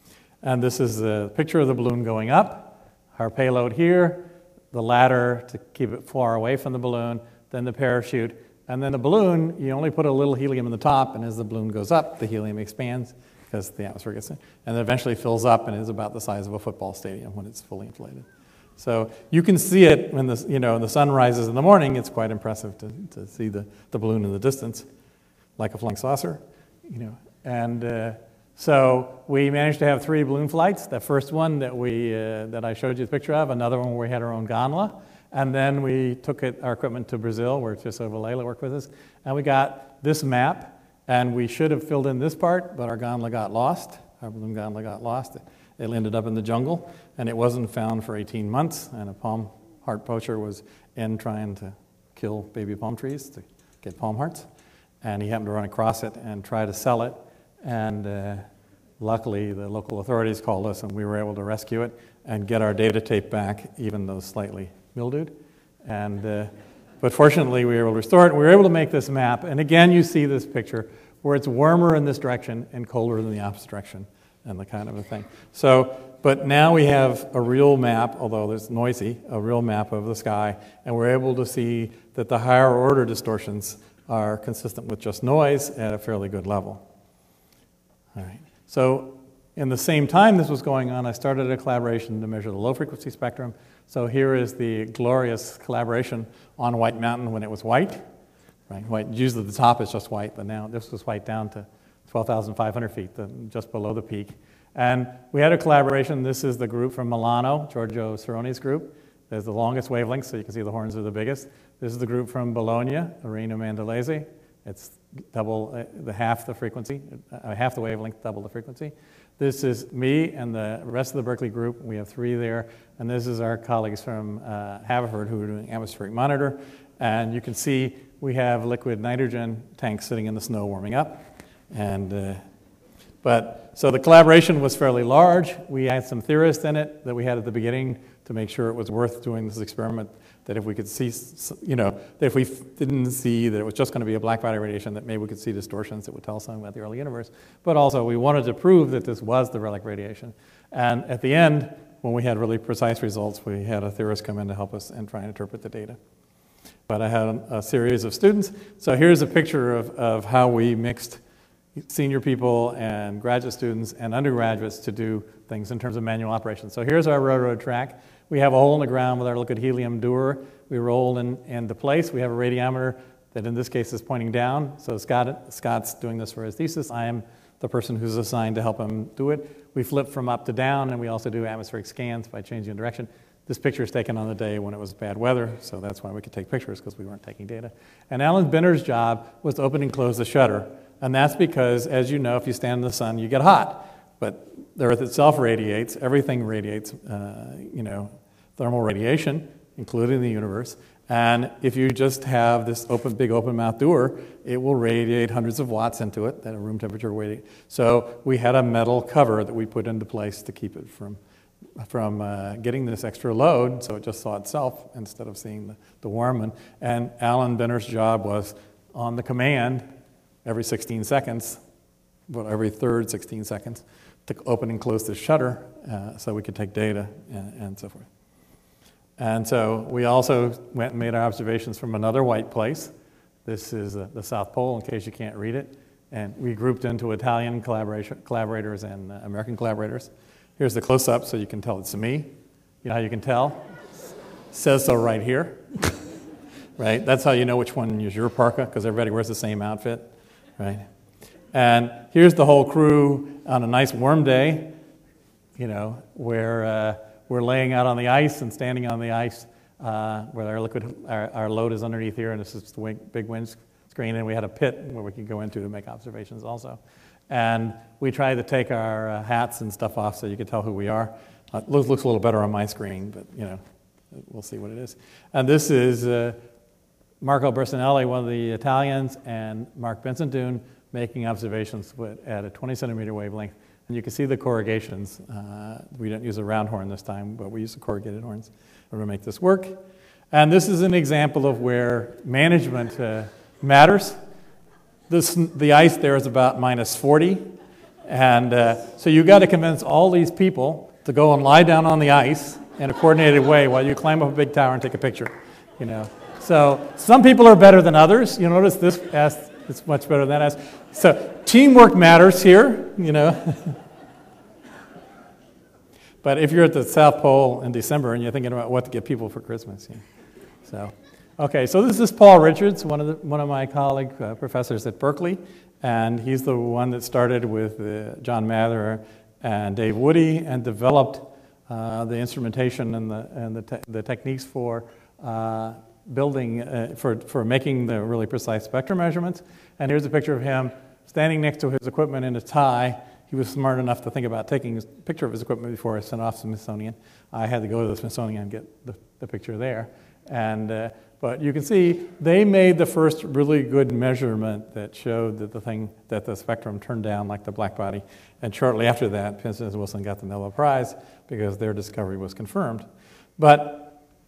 And this is a picture of the balloon going up, our payload here, the ladder to keep it far away from the balloon, then the parachute, and then the balloon, you only put a little helium in the top, and as the balloon goes up, the helium expands because the atmosphere gets in, and then eventually fills up and is about the size of a football stadium when it's fully inflated. So you can see it when the, you know, the sun rises in the morning. It's quite impressive to, to see the, the balloon in the distance, like a flying saucer, you know. And uh, so we managed to have three balloon flights. The first one that we uh, that I showed you the picture of, another one where we had our own gondola, and then we took it, our equipment to Brazil, where Tirso Villele worked with us, and we got this map. And we should have filled in this part, but our gondola got lost. Our balloon gondola got lost. It, it ended up in the jungle, and it wasn't found for eighteen months. And a palm heart poacher was in trying to kill baby palm trees to get palm hearts. And he happened to run across it and try to sell it. And uh, luckily, the local authorities called us, and we were able to rescue it and get our data tape back, even though slightly mildewed. And uh, But fortunately, we were able to restore it. We were able to make this map. And again, you see this picture where it's warmer in this direction and colder in the opposite direction and the kind of a thing. So, but now we have a real map, although it's noisy, a real map of the sky. And we're able to see that the higher order distortions are consistent with just noise at a fairly good level. All right. So in the same time this was going on, I started a collaboration to measure the low frequency spectrum. So here is the glorious collaboration on White Mountain when it was white. Right? White, usually the top is just white, but now this was white down to twelve thousand five hundred feet, the, just below the peak. And we had a collaboration. This is the group from Milano, Giorgio Ceroni's group. There's the longest wavelength, so you can see the horns are the biggest. This is the group from Bologna, Arena Mandolese. It's double uh, the half the frequency, uh, half the wavelength, double the frequency. This is me and the rest of the Berkeley group. We have three there. And this is our colleagues from uh, Haverford who are doing atmospheric monitor. And you can see we have liquid nitrogen tanks sitting in the snow warming up. And, uh, but, so the collaboration was fairly large. We had some theorists in it that we had at the beginning to make sure it was worth doing this experiment, that if we could see, you know, that if we didn't see that it was just going to be a black body radiation, that maybe we could see distortions that would tell us something about the early universe. But also we wanted to prove that this was the relic radiation. And at the end, when we had really precise results, we had a theorist come in to help us and try and interpret the data. But I had a series of students. So here's a picture of, of how we mixed senior people and graduate students and undergraduates to do things in terms of manual operations. So here's our railroad track. We have a hole in the ground with our liquid helium dewar. We roll in into place. We have a radiometer that in this case is pointing down. So Scott, Scott's doing this for his thesis. I am the person who's assigned to help him do it. We flip from up to down, and we also do atmospheric scans by changing direction. This picture is taken on the day when it was bad weather, so that's why we could take pictures, because we weren't taking data. And Alan Benner's job was to open and close the shutter. And that's because, as you know, if you stand in the sun, you get hot. But the Earth itself radiates. Everything radiates, uh, you know, thermal radiation, including the universe. And if you just have this open, big open mouth dewar, it will radiate hundreds of watts into it at a room temperature radiate. So we had a metal cover that we put into place to keep it from, from uh, getting this extra load, so it just saw itself instead of seeing the, the warm one. And Alan Benner's job was on the command every sixteen seconds, well, every third sixteen seconds, to open and close the shutter uh, so we could take data and, and so forth. And so we also went and made our observations from another white place. This is uh, the South Pole, in case you can't read it. And we grouped into Italian collaboration, collaborators and uh, American collaborators. Here's the close-up so you can tell it's me. You know how you can tell? Says so right here. Right? That's how you know which one is your parka, because everybody wears the same outfit. Right? And here's the whole crew on a nice warm day, you know, where uh, we're laying out on the ice and standing on the ice uh, where our liquid, our, our load is underneath here, and this is the wing, big wind screen, and we had a pit where we could go into to make observations also. And we tried to take our uh, hats and stuff off so you could tell who we are. Uh, it looks, looks a little better on my screen, but you know, we'll see what it is. And this is uh, Marco Bersinelli, one of the Italians, and Mark Benson-Dune making observations at a twenty centimeter wavelength. And you can see the corrugations. Uh, we didn't use a round horn this time, but we used the corrugated horns to make this work. And this is an example of where management uh, matters. This, the ice there is about minus forty. And uh, so you've got to convince all these people to go and lie down on the ice in a coordinated way while you climb up a big tower and take a picture. You know. So some people are better than others. You notice this as it's much better than that. So teamwork matters here, you know. But if you're at the South Pole in December and you're thinking about what to get people for Christmas, yeah. So, okay, so this is Paul Richards, one of the, one of my colleague uh, professors at Berkeley, and he's the one that started with uh, John Mather and Dave Woody and developed uh, the instrumentation and the and the, te the techniques for uh, building, uh, for, for making the really precise spectrum measurements. And here's a picture of him standing next to his equipment in a tie. He was smart enough to think about taking a picture of his equipment before I sent off to the Smithsonian. I had to go to the Smithsonian and get the, the picture there. And, uh, but you can see they made the first really good measurement that showed that the thing, that the spectrum turned down like the black body. And shortly after that, Pinson and Wilson got the Nobel Prize because their discovery was confirmed. But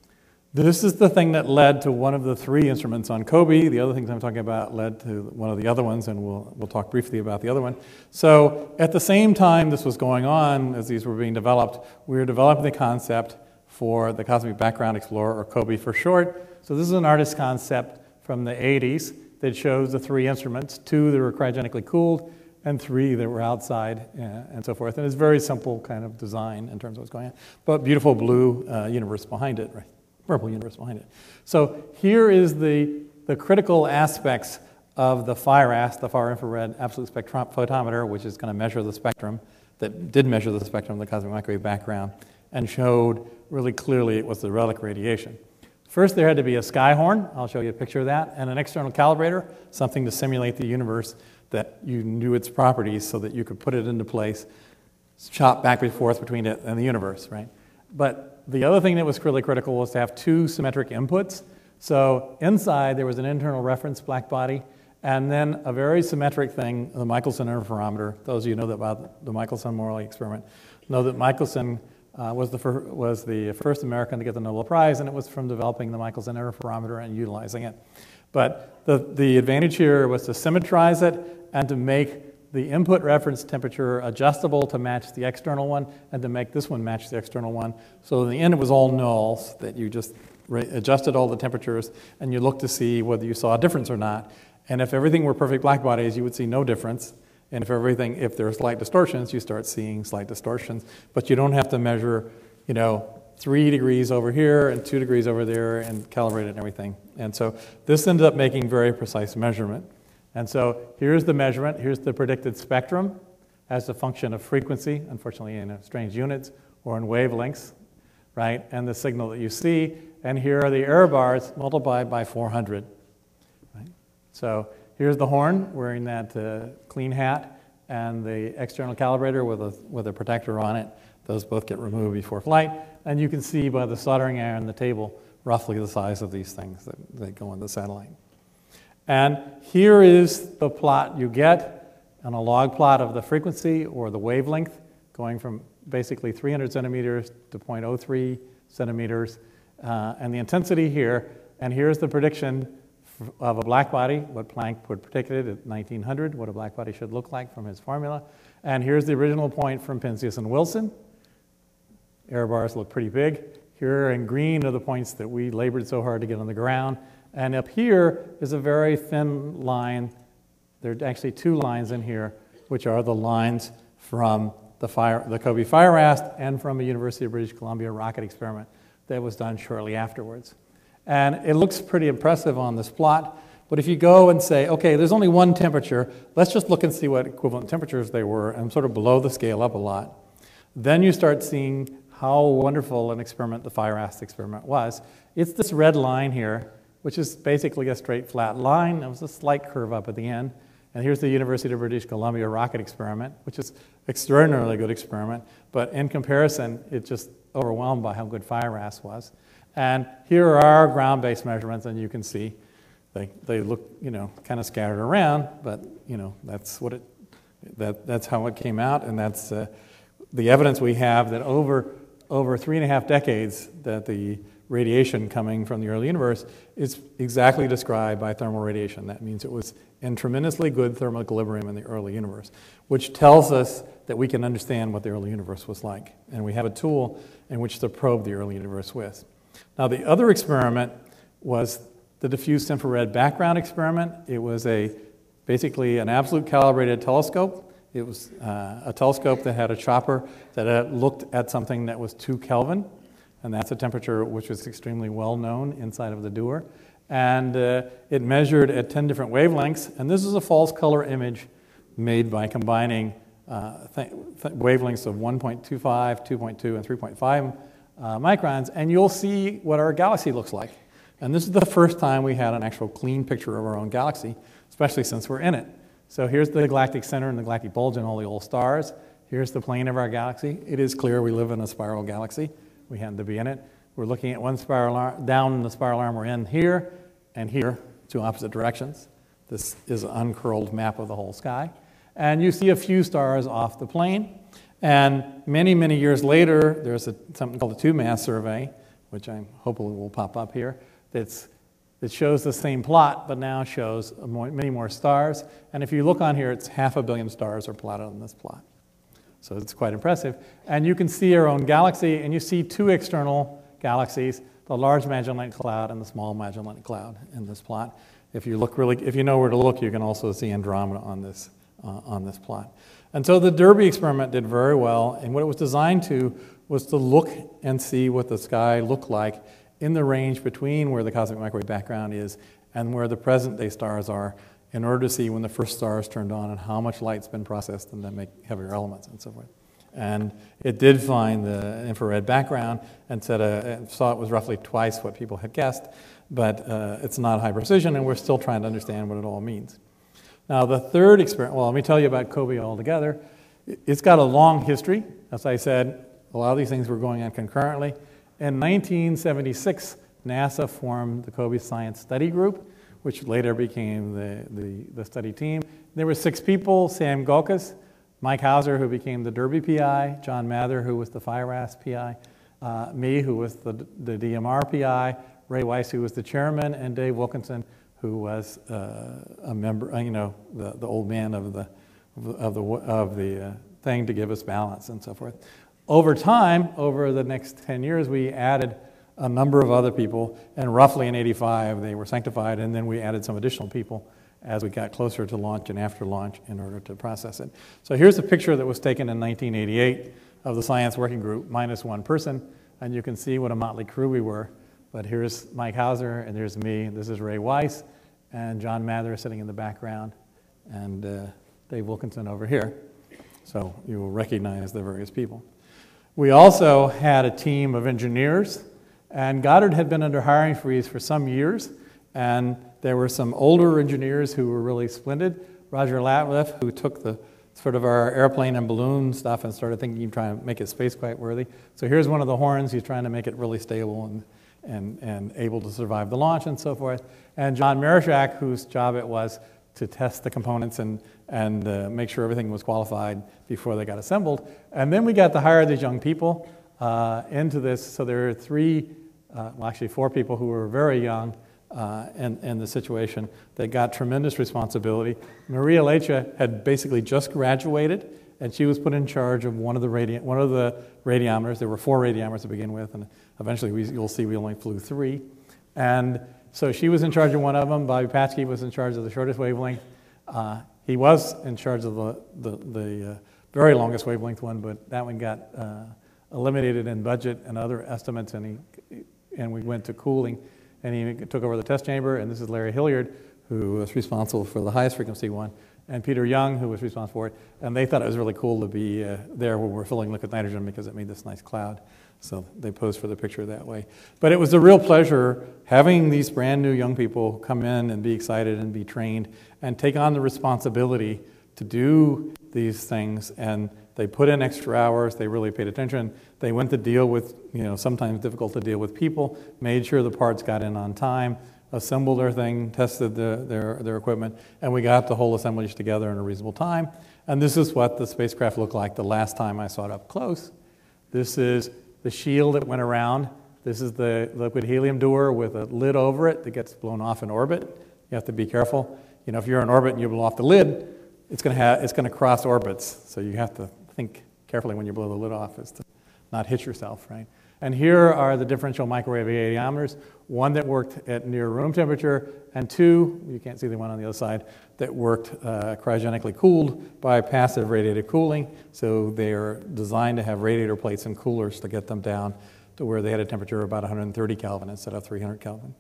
this is the thing that led to one of the three instruments on COBE. The other things I'm talking about led to one of the other ones, and we'll, we'll talk briefly about the other one. So at the same time this was going on, as these were being developed, we were developing the concept for the Cosmic Background Explorer, or COBE for short. So this is an artist concept from the eighties that shows the three instruments, two that were cryogenically cooled, and three that were outside, uh, and so forth. And it's a very simple kind of design in terms of what's going on, but beautiful blue uh, universe behind it, right? Purple universe behind it. So here is the, the critical aspects of the FIRAS, the far infrared absolute spectrophotometer, which is going to measure the spectrum, that did measure the spectrum of the cosmic microwave background, and showed really clearly it was the relic radiation. First, there had to be a sky horn. I'll show you a picture of that, and an external calibrator, something to simulate the universe that you knew its properties so that you could put it into place, chop back and forth between it and the universe, right? But the other thing that was really critical was to have two symmetric inputs. So inside there was an internal reference black body, and then a very symmetric thing, the Michelson interferometer. Those of you who know about the Michelson-Morley experiment know that Michelson uh, was, the fir was the first American to get the Nobel Prize, and it was from developing the Michelson interferometer and utilizing it. But the, the advantage here was to symmetrize it and to make the input reference temperature adjustable to match the external one and to make this one match the external one. So in the end, it was all nulls that you just adjusted all the temperatures and you looked to see whether you saw a difference or not. And if everything were perfect black bodies, you would see no difference. And if everything, if there are slight distortions, you start seeing slight distortions. But you don't have to measure, you know, three degrees over here and two degrees over there and calibrate it and everything. And so this ended up making very precise measurement. And so here's the measurement. Here's the predicted spectrum as a function of frequency, unfortunately in strange units or in wavelengths, right? And the signal that you see. And here are the error bars multiplied by four hundred. Right? So here's the horn wearing that uh, clean hat and the external calibrator with a, with a protector on it. Those both get removed before flight. And you can see by the soldering iron on the table roughly the size of these things that, that go on the satellite. And here is the plot you get on a log plot of the frequency or the wavelength going from basically three hundred centimeters to zero point zero three centimeters. Uh, and the intensity here, and here's the prediction of a black body, what Planck would predict it at nineteen hundred, what a black body should look like from his formula. And here's the original point from Penzias and Wilson. Error bars look pretty big. Here in green are the points that we labored so hard to get on the ground. And up here is a very thin line. There are actually two lines in here, which are the lines from the, fire, the COBE FireAst and from a University of British Columbia rocket experiment that was done shortly afterwards. And it looks pretty impressive on this plot. But if you go and say, okay, there's only one temperature, let's just look and see what equivalent temperatures they were, and sort of blow the scale up a lot. Then you start seeing how wonderful an experiment the FireAst experiment was. It's this red line here, which is basically a straight flat line. There was a slight curve up at the end. And here's the University of British Columbia rocket experiment, which is extraordinarily good experiment. But in comparison, it's just overwhelmed by how good FireAst was. And here are our ground-based measurements, and you can see they, they look, you know, kind of scattered around, but, you know, that's what it, that, that's how it came out, and that's uh, the evidence we have that over, over three and a half decades that the radiation coming from the early universe is exactly described by thermal radiation. That means it was in tremendously good thermal equilibrium in the early universe, which tells us that we can understand what the early universe was like. And we have a tool in which to probe the early universe with. Now, the other experiment was the diffuse infrared background experiment. It was a basically an absolute calibrated telescope. It was uh, a telescope that had a chopper that had looked at something that was two Kelvin. And that's a temperature which was extremely well known inside of the Dewar. And uh, it measured at ten different wavelengths. And this is a false color image made by combining uh, th th wavelengths of one point two five, two point two, and three point five uh, microns. And you'll see what our galaxy looks like. And this is the first time we had an actual clean picture of our own galaxy, especially since we're in it. So here's the galactic center and the galactic bulge and all the old stars. Here's the plane of our galaxy. It is clear we live in a spiral galaxy. We happen to be in it. We're looking at one spiral arm, down in the spiral arm we're in here and here, two opposite directions. This is an uncurled map of the whole sky. And you see a few stars off the plane. And many, many years later, there's a, something called the two-mass survey, which I hopefully will pop up here, that's, that shows the same plot, but now shows more, many more stars. And if you look on here, it's half a billion stars are plotted on this plot. So it's quite impressive. And you can see our own galaxy, and you see two external galaxies, the Large Magellanic Cloud and the Small Magellanic Cloud in this plot. If you look really, if you know where to look, you can also see Andromeda on this, uh, on this plot. And so the Derby experiment did very well, and what it was designed to was to look and see what the sky looked like in the range between where the cosmic microwave background is and where the present-day stars are, in order to see when the first star is turned on and how much light's been processed and then make heavier elements and so forth. And it did find the infrared background and said, uh, saw it was roughly twice what people had guessed, but uh, it's not high precision, and we're still trying to understand what it all means. Now, the third experiment, well, let me tell you about COBE altogether. It's got a long history. As I said, a lot of these things were going on concurrently. In nineteen seventy-six, NASA formed the COBE Science Study Group, which later became the, the, the study team. There were six people: Sam Golkas, Mike Hauser, who became the Derby P I, John Mather, who was the FireAst P I, uh, me, who was the, the D M R P I, Ray Weiss, who was the chairman, and Dave Wilkinson, who was uh, a member, uh, you know, the, the old man of the, of the, of the, of the uh, thing to give us balance and so forth. Over time, over the next ten years, we added a number of other people, and roughly in eighty-five they were sanctified, and then we added some additional people as we got closer to launch and after launch in order to process it. So here's a picture that was taken in nineteen eighty-eight of the science working group, minus one person, and you can see what a motley crew we were. But here's Mike Hauser, and here's me. This is Ray Weiss, and John Mather sitting in the background, and uh, Dave Wilkinson over here. So you will recognize the various people. We also had a team of engineers, and Goddard had been under hiring freeze for some years, and there were some older engineers who were really splendid. Roger Latliff, who took the sort of our airplane and balloon stuff and started thinking of trying to make it spaceflight worthy. So here's one of the horns. He's trying to make it really stable and, and, and able to survive the launch and so forth. And John Marischak, whose job it was to test the components and, and uh, make sure everything was qualified before they got assembled. And then we got to hire these young people uh, into this. So there are three, uh, well actually four people who were very young uh, in, in the situation that got tremendous responsibility. Maria Lecha had basically just graduated, and she was put in charge of one of the, radi one of the radiometers. There were four radiometers to begin with, and eventually we, you'll see we only flew three. And so she was in charge of one of them. Bobby Patsky was in charge of the shortest wavelength. Uh, he was in charge of the, the, the uh, very longest wavelength one, but that one got uh, eliminated in budget and other estimates, and, he, and we went to cooling, and he took over the test chamber. And this is Larry Hilliard, who was responsible for the highest frequency one, and Peter Young, who was responsible for it. And they thought it was really cool to be uh, there when we're filling liquid nitrogen because it made this nice cloud. So they posed for the picture that way. But it was a real pleasure having these brand new young people come in and be excited and be trained and take on the responsibility to do these things. And they put in extra hours. They really paid attention. They went to deal with, you know, sometimes difficult to deal with people, made sure the parts got in on time, assembled their thing, tested the, their, their equipment, and we got the whole assemblage together in a reasonable time. And this is what the spacecraft looked like the last time I saw it up close. This is the shield that went around. This is the liquid helium door with a lid over it that gets blown off in orbit. You have to be careful. You know, if you're in orbit and you blow off the lid, it's going to have, it's going to cross orbits. So you have to think carefully when you blow the lid off as to not hit yourself, right? And here are the differential microwave radiometers, one that worked at near room temperature, and two, you can't see the one on the other side, that worked uh, cryogenically cooled by passive radiative cooling. So they are designed to have radiator plates and coolers to get them down to where they had a temperature of about one hundred thirty Kelvin instead of three hundred Kelvin.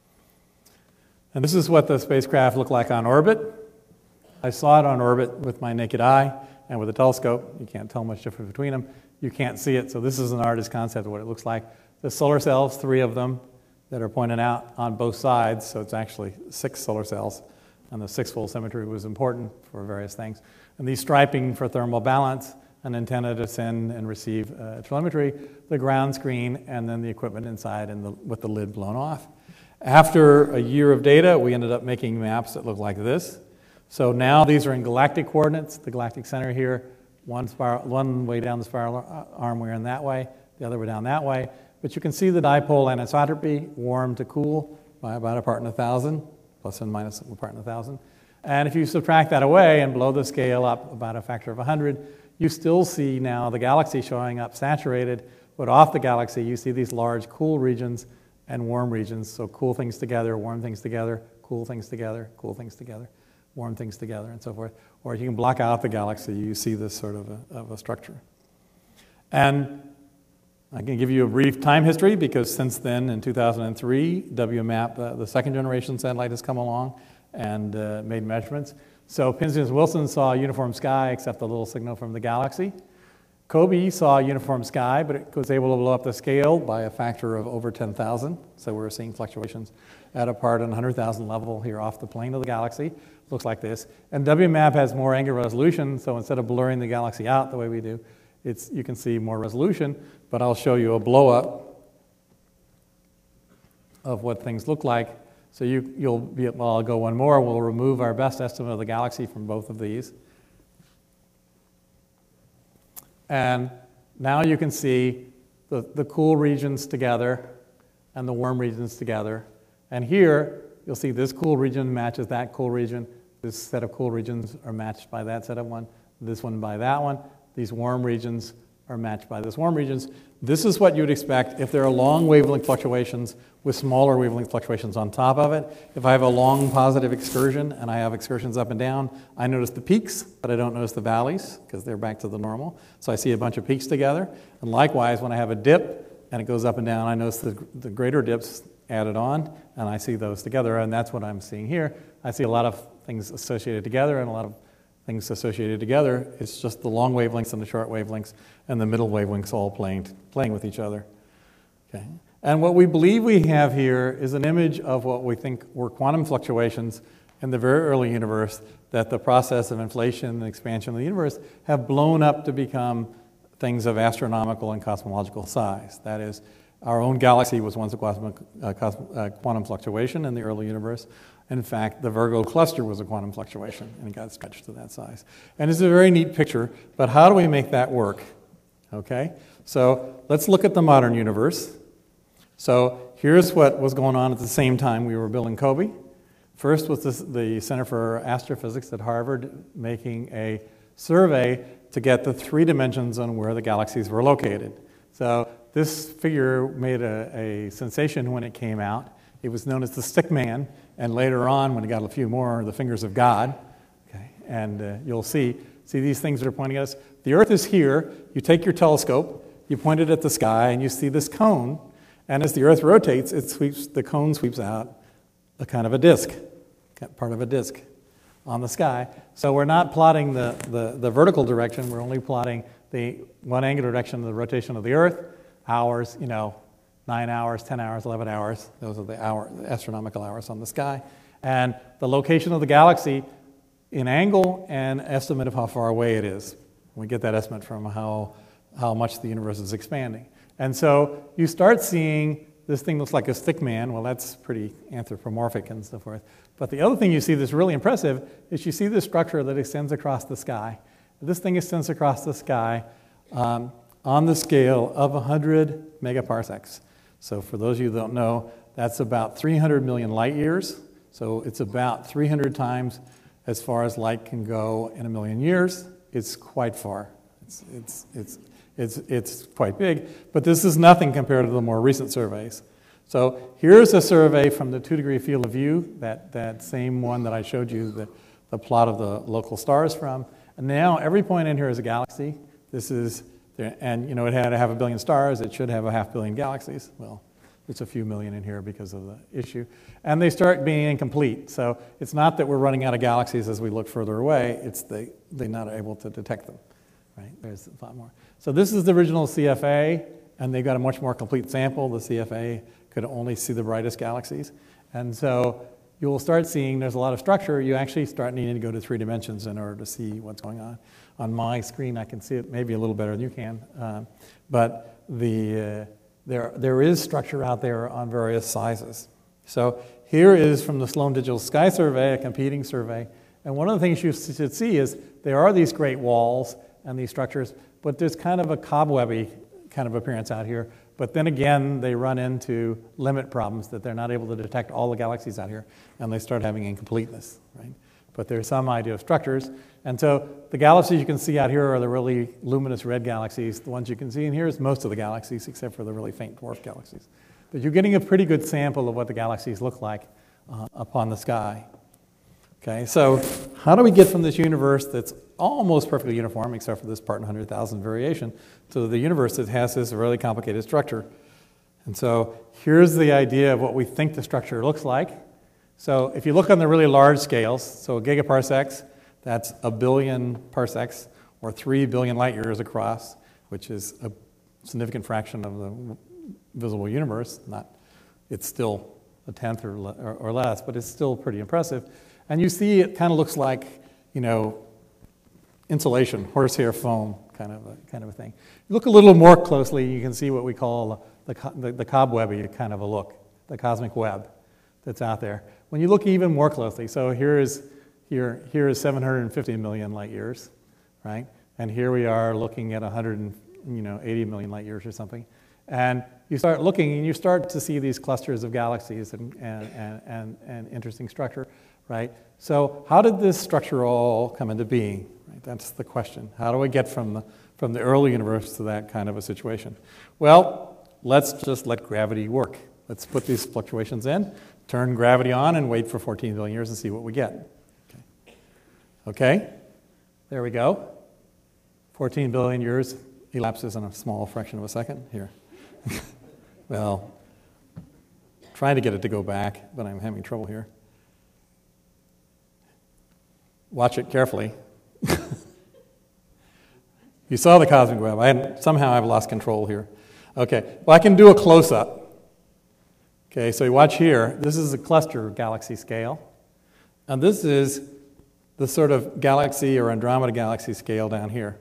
And this is what the spacecraft looked like on orbit. I saw it on orbit with my naked eye, and with a telescope, you can't tell much difference between them. You can't see it, so this is an artist's concept of what it looks like. The solar cells, three of them that are pointed out on both sides, so it's actually six solar cells, and the six-fold symmetry was important for various things. And these striping for thermal balance, an antenna to send and receive uh, telemetry, the ground screen, and then the equipment inside and the, with the lid blown off. After a year of data, we ended up making maps that look like this. So now these are in galactic coordinates, the galactic center here. One, spiral, one way down the spiral arm we're in that way, the other way down that way. But you can see the dipole anisotropy, warm to cool, by about a part in a thousand, plus and minus a part in a thousand. And if you subtract that away and blow the scale up about a factor of one hundred, you still see now the galaxy showing up saturated, but off the galaxy you see these large cool regions and warm regions. So cool things together, warm things together, cool things together, cool things together, warm things together, and so forth. Or you can block out the galaxy, you see this sort of a, of a structure. And I can give you a brief time history because since then, in two thousand three, W MAP, uh, the second generation satellite, has come along and uh, made measurements. So Penzias-Wilson saw a uniform sky except a little signal from the galaxy. COBE saw a uniform sky, but it was able to blow up the scale by a factor of over ten thousand. So we're seeing fluctuations at a part in one hundred thousand level here off the plane of the galaxy. Looks like this. And W MAP has more angular resolution, so instead of blurring the galaxy out the way we do, it's, you can see more resolution, but I'll show you a blow-up of what things look like. So you, you'll be, well, I'll go one more. We'll remove our best estimate of the galaxy from both of these. And now you can see the, the cool regions together and the warm regions together. And here, you'll see this cool region matches that cool region. This set of cool regions are matched by that set of one, this one by that one. These warm regions are matched by this warm regions. This is what you would expect if there are long wavelength fluctuations with smaller wavelength fluctuations on top of it. If I have a long positive excursion and I have excursions up and down, I notice the peaks, but I don't notice the valleys because they're back to the normal. So I see a bunch of peaks together. And likewise, when I have a dip and it goes up and down, I notice the, the greater dips added on, and I see those together, and that's what I'm seeing here. I see a lot of things associated together and a lot of things associated together. It's just the long wavelengths and the short wavelengths and the middle wavelengths all playing, playing with each other. Okay. And what we believe we have here is an image of what we think were quantum fluctuations in the very early universe, that the process of inflation and expansion of the universe have blown up to become things of astronomical and cosmological size. That is, our own galaxy was once a cosmic, uh, cosm, uh, quantum fluctuation in the early universe. In fact, the Virgo cluster was a quantum fluctuation, and it got stretched to that size. And it's a very neat picture, but how do we make that work? Okay, so let's look at the modern universe. So here's what was going on at the same time we were building COBE. First was this, the Center for Astrophysics at Harvard making a survey to get the three dimensions on where the galaxies were located. So this figure made a, a sensation when it came out. It was known as the stick man, and later on, when it got a few more, the fingers of God. Okay, and uh, you'll see, see these things that are pointing at us. The Earth is here. You take your telescope, you point it at the sky, and you see this cone. And as the Earth rotates, it sweeps, the cone sweeps out a kind of a disk, part of a disk on the sky. So we're not plotting the, the, the vertical direction. We're only plotting the one angular direction of the rotation of the Earth. Hours, you know, nine hours, ten hours, eleven hours. Those are the, hour, the astronomical hours on the sky. And the location of the galaxy in angle and estimate of how far away it is. We get that estimate from how, how much the universe is expanding. And so you start seeing this thing looks like a stick man. Well, that's pretty anthropomorphic and so forth. But the other thing you see that's really impressive is you see this structure that extends across the sky. This thing extends across the sky um, on the scale of one hundred megaparsecs. So for those of you that don't know, that's about three hundred million light years. So it's about three hundred times as far as light can go in a million years. It's quite far. It's, it's, it's, it's, it's quite big. But this is nothing compared to the more recent surveys. So here's a survey from the two-degree field of view, that, that same one that I showed you the, the plot of the local stars from. And now every point in here is a galaxy. This is, and you know, it had a half a billion stars. It should have a half billion galaxies. Well, it's a few million in here because of the issue. And they start being incomplete. So it's not that we're running out of galaxies as we look further away. It's they, they're not able to detect them. Right? There's a lot more. So this is the original C F A, and they've got a much more complete sample. The C F A could only see the brightest galaxies. And so you will start seeing there's a lot of structure. You actually start needing to go to three dimensions in order to see what's going on. On my screen, I can see it maybe a little better than you can. Um, but the, uh, there, there is structure out there on various sizes. So here is from the Sloan Digital Sky Survey, a competing survey. And one of the things you should see is there are these great walls and these structures, but there's kind of a cobwebby kind of appearance out here. But then again, they run into limit problems that they're not able to detect all the galaxies out here, and they start having incompleteness, right? But there's some idea of structures. And so the galaxies you can see out here are the really luminous red galaxies. The ones you can see in here is most of the galaxies, except for the really faint dwarf galaxies. But you're getting a pretty good sample of what the galaxies look like uh, upon the sky. Okay, so how do we get from this universe that's almost perfectly uniform, except for this part in one hundred thousand variation, to the universe that has this really complicated structure? And so here's the idea of what we think the structure looks like. So if you look on the really large scales, so gigaparsecs, that's a billion parsecs, or three billion light years across, which is a significant fraction of the visible universe. Not, it's still a tenth or, or, or less, but it's still pretty impressive. And you see it kind of looks like, you know, insulation, horsehair foam kind of a, kind of a thing. You look a little more closely, you can see what we call the, the, the cobwebby kind of a look, the cosmic web that's out there. When you look even more closely, so here is, here, here is seven hundred fifty million light years, right? And here we are looking at one hundred eighty million light years or something. And you start looking and you start to see these clusters of galaxies and, and, and, and, and interesting structure. right? So how did this structure all come into being? Right? That's the question. How do we get from the, from the early universe to that kind of a situation? Well, let's just let gravity work. Let's put these fluctuations in, turn gravity on, and wait for fourteen billion years and see what we get. Okay, okay? There we go. fourteen billion years elapses in a small fraction of a second here. Well, trying to get it to go back, but I'm having trouble here. Watch it carefully. You saw the cosmic web. I had, somehow I've lost control here. Okay, well, I can do a close-up. Okay, so you watch here. This is a cluster galaxy scale. And this is the sort of galaxy or Andromeda galaxy scale down here.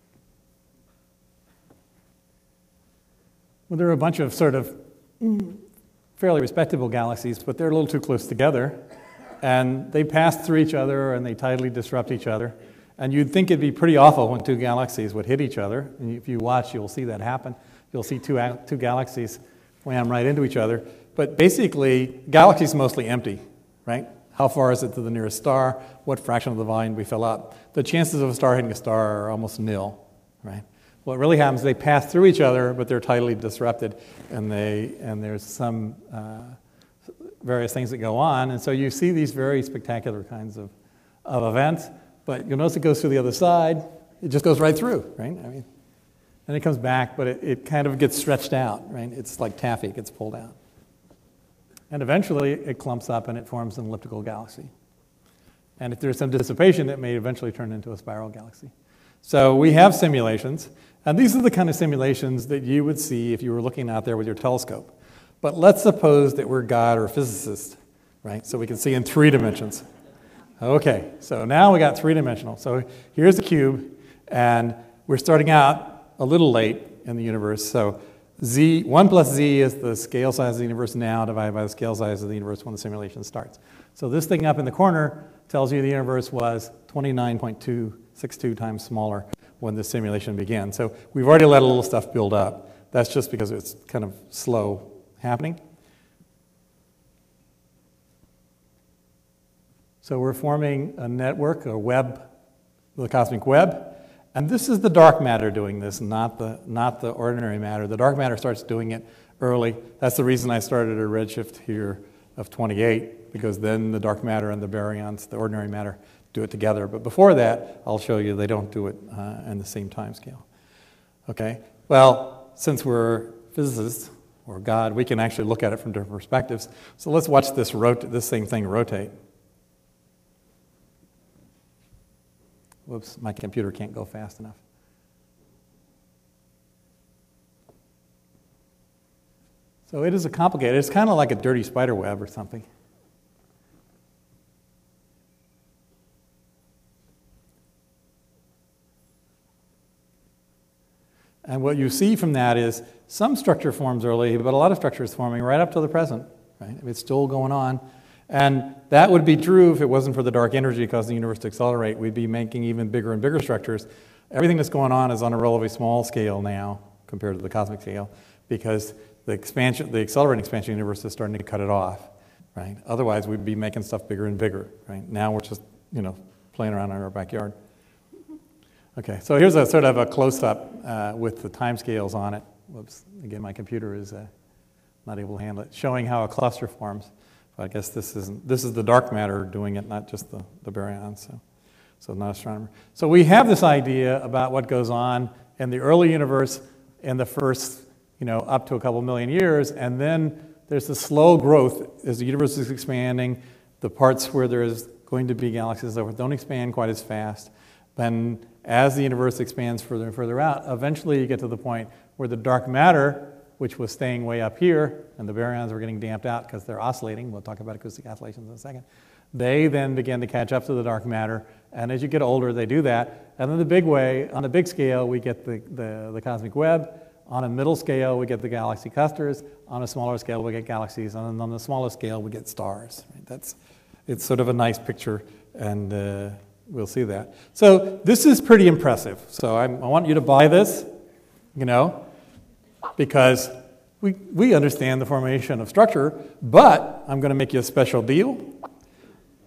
Well, there are a bunch of sort of fairly respectable galaxies, but they're a little too close together. And they pass through each other, and they tidally disrupt each other. And you'd think it'd be pretty awful when two galaxies would hit each other. And if you watch, you'll see that happen. You'll see two, two galaxies ram right into each other. But basically, galaxies mostly empty, right? How far is it to the nearest star? What fraction of the volume we fill up? The chances of a star hitting a star are almost nil, right? What really happens is they pass through each other, but they're tidally disrupted, and they and there's some uh, various things that go on. And so you see these very spectacular kinds of, of events, but you'll notice it goes through the other side. It just goes right through, right? I mean, and it comes back, but it, it kind of gets stretched out, right? It's like taffy, it gets pulled out. And eventually it clumps up and it forms an elliptical galaxy. And if there's some dissipation, it may eventually turn into a spiral galaxy. So we have simulations, and these are the kind of simulations that you would see if you were looking out there with your telescope. But let's suppose that we're God or physicists, right? So we can see in three dimensions. Okay, so now we got three-dimensional. So here's the cube, and we're starting out a little late in the universe. So z, one plus z is the scale size of the universe now divided by the scale size of the universe when the simulation starts. So this thing up in the corner tells you the universe was twenty-nine point two six two times smaller when the simulation began. So we've already let a little stuff build up. That's just because it's kind of slow happening. So we're forming a network, a web, the cosmic web. And this is the dark matter doing this, not the, not the ordinary matter. The dark matter starts doing it early. That's the reason I started a redshift here of twenty-eight, because then the dark matter and the baryons, the ordinary matter, do it together. But before that, I'll show you they don't do it uh, in the same time scale. Okay? Well, since we're physicists, or God, we can actually look at it from different perspectives. So let's watch this, rot- this same thing rotate. Whoops, my computer can't go fast enough. So it is a complicated, it's kind of like a dirty spider web or something. And what you see from that is some structure forms early, but a lot of structure is forming right up to the present, right? It's still going on. And that would be true if it wasn't for the dark energy causing the universe to accelerate. We'd be making even bigger and bigger structures. Everything that's going on is on a relatively small scale now compared to the cosmic scale, because the expansion, the accelerating expansion of the universe is starting to cut it off, right? Otherwise, we'd be making stuff bigger and bigger, right? Now we're just, you know, playing around in our backyard. Okay, so here's a sort of a close-up uh, with the timescales on it. Whoops, again, my computer is uh, not able to handle it, showing how a cluster forms. But I guess this isn't, this is the dark matter doing it, not just the, the baryons, so, so not astronomer. So we have this idea about what goes on in the early universe in the first, you know, up to a couple million years, and then there's this slow growth as the universe is expanding. The parts where there's going to be galaxies that don't expand quite as fast. Then as the universe expands further and further out, eventually you get to the point where the dark matter, which was staying way up here, and the baryons were getting damped out because they're oscillating. We'll talk about acoustic oscillations in a second. They then begin to catch up to the dark matter, and as you get older, they do that. And then the big way, on the big scale, we get the, the, the cosmic web. On a middle scale, we get the galaxy clusters. On a smaller scale, we get galaxies. And on the smallest scale, we get stars. Right? That's, it's sort of a nice picture, and uh, we'll see that. So this is pretty impressive. So I'm, I want you to buy this, you know, because we, we understand the formation of structure, but I'm going to make you a special deal.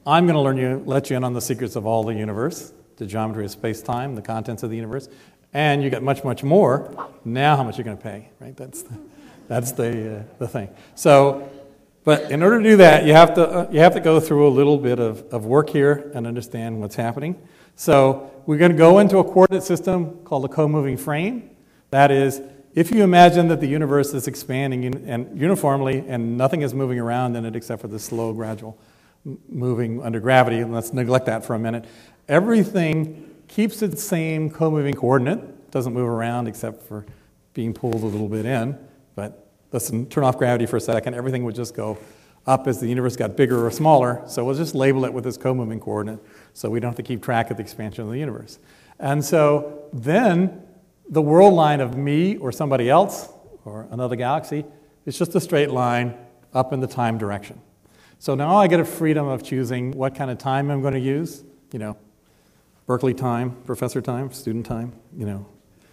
I'm going to learn you, let you in on the secrets of all the universe, the geometry of space-time, the contents of the universe, and you get much, much more. Now how much you're going to pay, right? That's the, that's the, uh, the thing. So, but in order to do that, you have to, uh, you have to go through a little bit of, of work here and understand what's happening. So we're going to go into a coordinate system called a co-moving frame. That is, if you imagine that the universe is expanding un and uniformly and nothing is moving around in it except for the slow, gradual moving under gravity, and let's neglect that for a minute, everything keeps its same co-moving coordinate, doesn't move around except for being pulled a little bit in, but let's turn off gravity for a second, everything would just go up as the universe got bigger or smaller, so we'll just label it with this co-moving coordinate so we don't have to keep track of the expansion of the universe. And so then the world line of me or somebody else or another galaxy is just a straight line up in the time direction. So now I get a freedom of choosing what kind of time I'm going to use, you know, Berkeley time, professor time, student time, you know,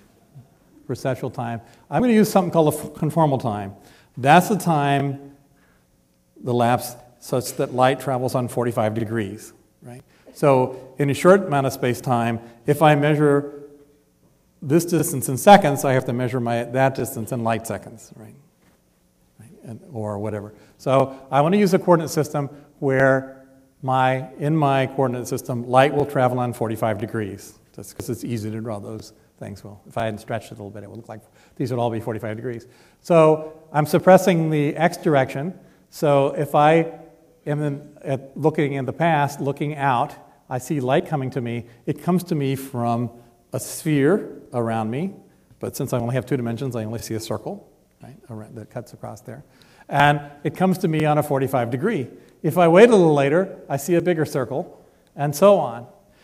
perceptual time. I'm going to use something called a conformal time. That's the time, the lapse, such that light travels on forty-five degrees, right? So in a short amount of space-time, if I measure this distance in seconds, I have to measure my, that distance in light seconds, right? right? And, or whatever. So I want to use a coordinate system where my, in my coordinate system, light will travel on forty-five degrees, just because it's easy to draw those things. Well, if I hadn't stretched it a little bit, it would look like these would all be forty-five degrees. So I'm suppressing the x direction. So if I am in, at looking in the past, looking out, I see light coming to me. It comes to me from a sphere around me, but since I only have two dimensions, I only see a circle, right, around, that cuts across there. And it comes to me on a forty-five degree. If I wait a little later, I see a bigger circle, and so on.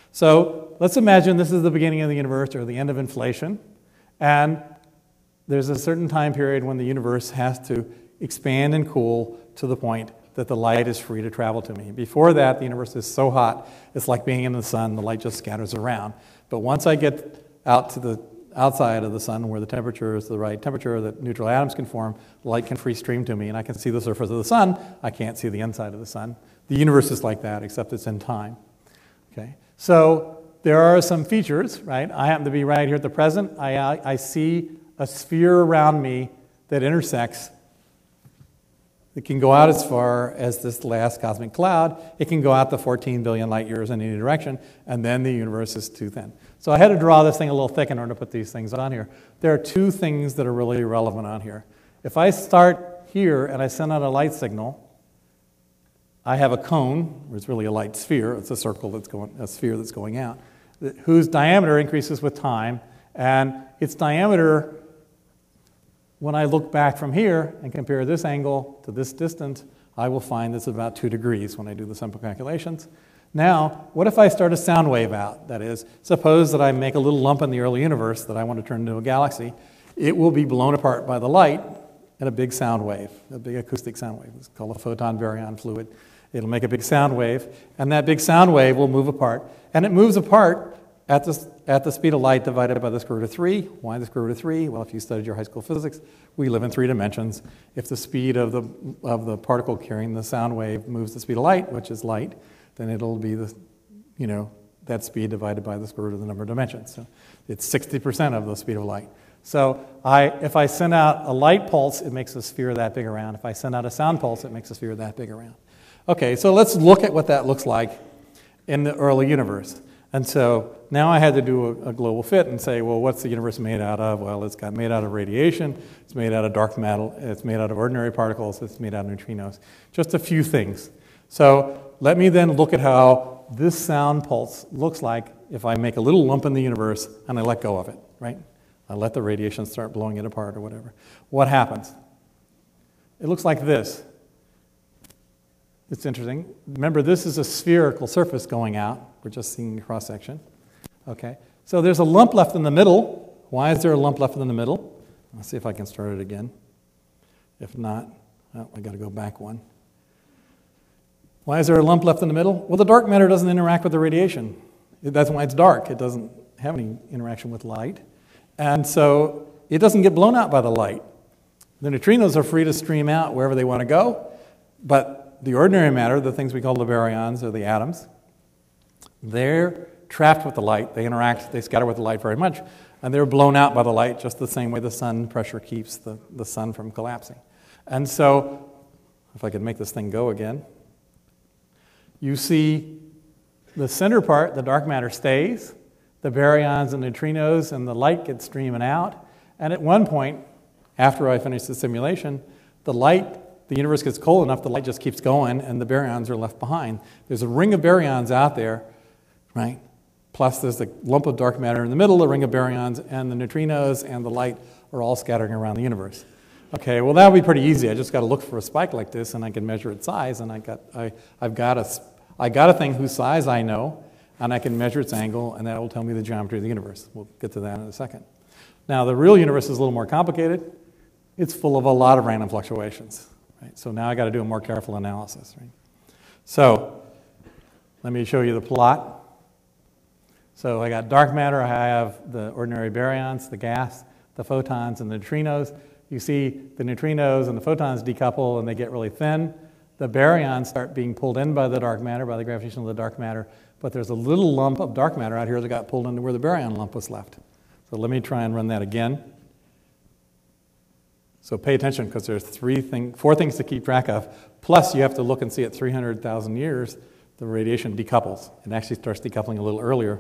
So let's imagine this is the beginning of the universe or the end of inflation, and there's a certain time period when the universe has to expand and cool to the point that the light is free to travel to me. Before that, the universe is so hot, it's like being in the sun, the light just scatters around. But once I get out to the outside of the sun where the temperature is the right temperature that neutral atoms can form, the light can free stream to me and I can see the surface of the sun. I can't see the inside of the sun. The universe is like that, except it's in time. Okay? So there are some features, right? I happen to be right here at the present. I, I, I see a sphere around me that intersects. It can go out as far as this last cosmic cloud. It can go out to fourteen billion light years in any direction, and then the universe is too thin. So I had to draw this thing a little thick in order to put these things on here. There are two things that are really relevant on here. If I start here and I send out a light signal, I have a cone, or it's really a light sphere. It's a circle that's going, a sphere that's going out, whose diameter increases with time, and its diameter, when I look back from here and compare this angle to this distance, I will find it's about two degrees when I do the simple calculations. Now, what if I start a sound wave out? That is, suppose that I make a little lump in the early universe that I want to turn into a galaxy. It will be blown apart by the light in a big sound wave, a big acoustic sound wave. It's called a photon baryon fluid. It'll make a big sound wave, and that big sound wave will move apart. And it moves apart at the, at the speed of light divided by the square root of three. Why the square root of three? Well, if you studied your high school physics, we live in three dimensions. If the speed of the, of the particle carrying the sound wave moves the speed of light, which is light, then it'll be the, you know, that speed divided by the square root of the number of dimensions. So it's sixty percent of the speed of light. So I, if I send out a light pulse, it makes a sphere that big around. If I send out a sound pulse, it makes a sphere that big around. Okay, so let's look at what that looks like in the early universe. And so now I had to do a, a global fit and say, well, what's the universe made out of? Well, it's got made out of radiation, it's made out of dark matter, it's made out of ordinary particles, it's made out of neutrinos. Just a few things. So let me then look at how this sound pulse looks like if I make a little lump in the universe and I let go of it, right? I let the radiation start blowing it apart or whatever. What happens? It looks like this. It's interesting. Remember, this is a spherical surface going out. We're just seeing cross-section. Okay, so there's a lump left in the middle. Why is there a lump left in the middle? Let's see if I can start it again. If not, oh, I got to go back one. Why is there a lump left in the middle? Well, the dark matter doesn't interact with the radiation. That's why it's dark. It doesn't have any interaction with light. And so it doesn't get blown out by the light. The neutrinos are free to stream out wherever they want to go, but the ordinary matter, the things we call the baryons or the atoms, they're trapped with the light. They interact, they scatter with the light very much, and they're blown out by the light just the same way the sun pressure keeps the, the sun from collapsing. And so, if I could make this thing go again, you see the center part, the dark matter stays, the baryons and neutrinos and the light get streaming out, and at one point, after I finish the simulation, the light, the universe gets cold enough, the light just keeps going, and the baryons are left behind. There's a ring of baryons out there, right? Plus there's the lump of dark matter in the middle, the ring of baryons, and the neutrinos and the light are all scattering around the universe. Okay, well that would be pretty easy. I just got to look for a spike like this, and I can measure its size, and I got, I, I've got a, I got a thing whose size I know, and I can measure its angle, and that will tell me the geometry of the universe. We'll get to that in a second. Now, the real universe is a little more complicated. It's full of a lot of random fluctuations. Right? So now I got to do a more careful analysis. Right? So let me show you the plot. So I got dark matter. I have the ordinary baryons, the gas, the photons, and the neutrinos. You see the neutrinos and the photons decouple, and they get really thin. The baryons start being pulled in by the dark matter, by the gravitation of the dark matter, but there's a little lump of dark matter out here that got pulled into where the baryon lump was left. So let me try and run that again. So pay attention, because there's three thing, four things to keep track of. Plus, you have to look and see at three hundred thousand years, the radiation decouples. It actually starts decoupling a little earlier.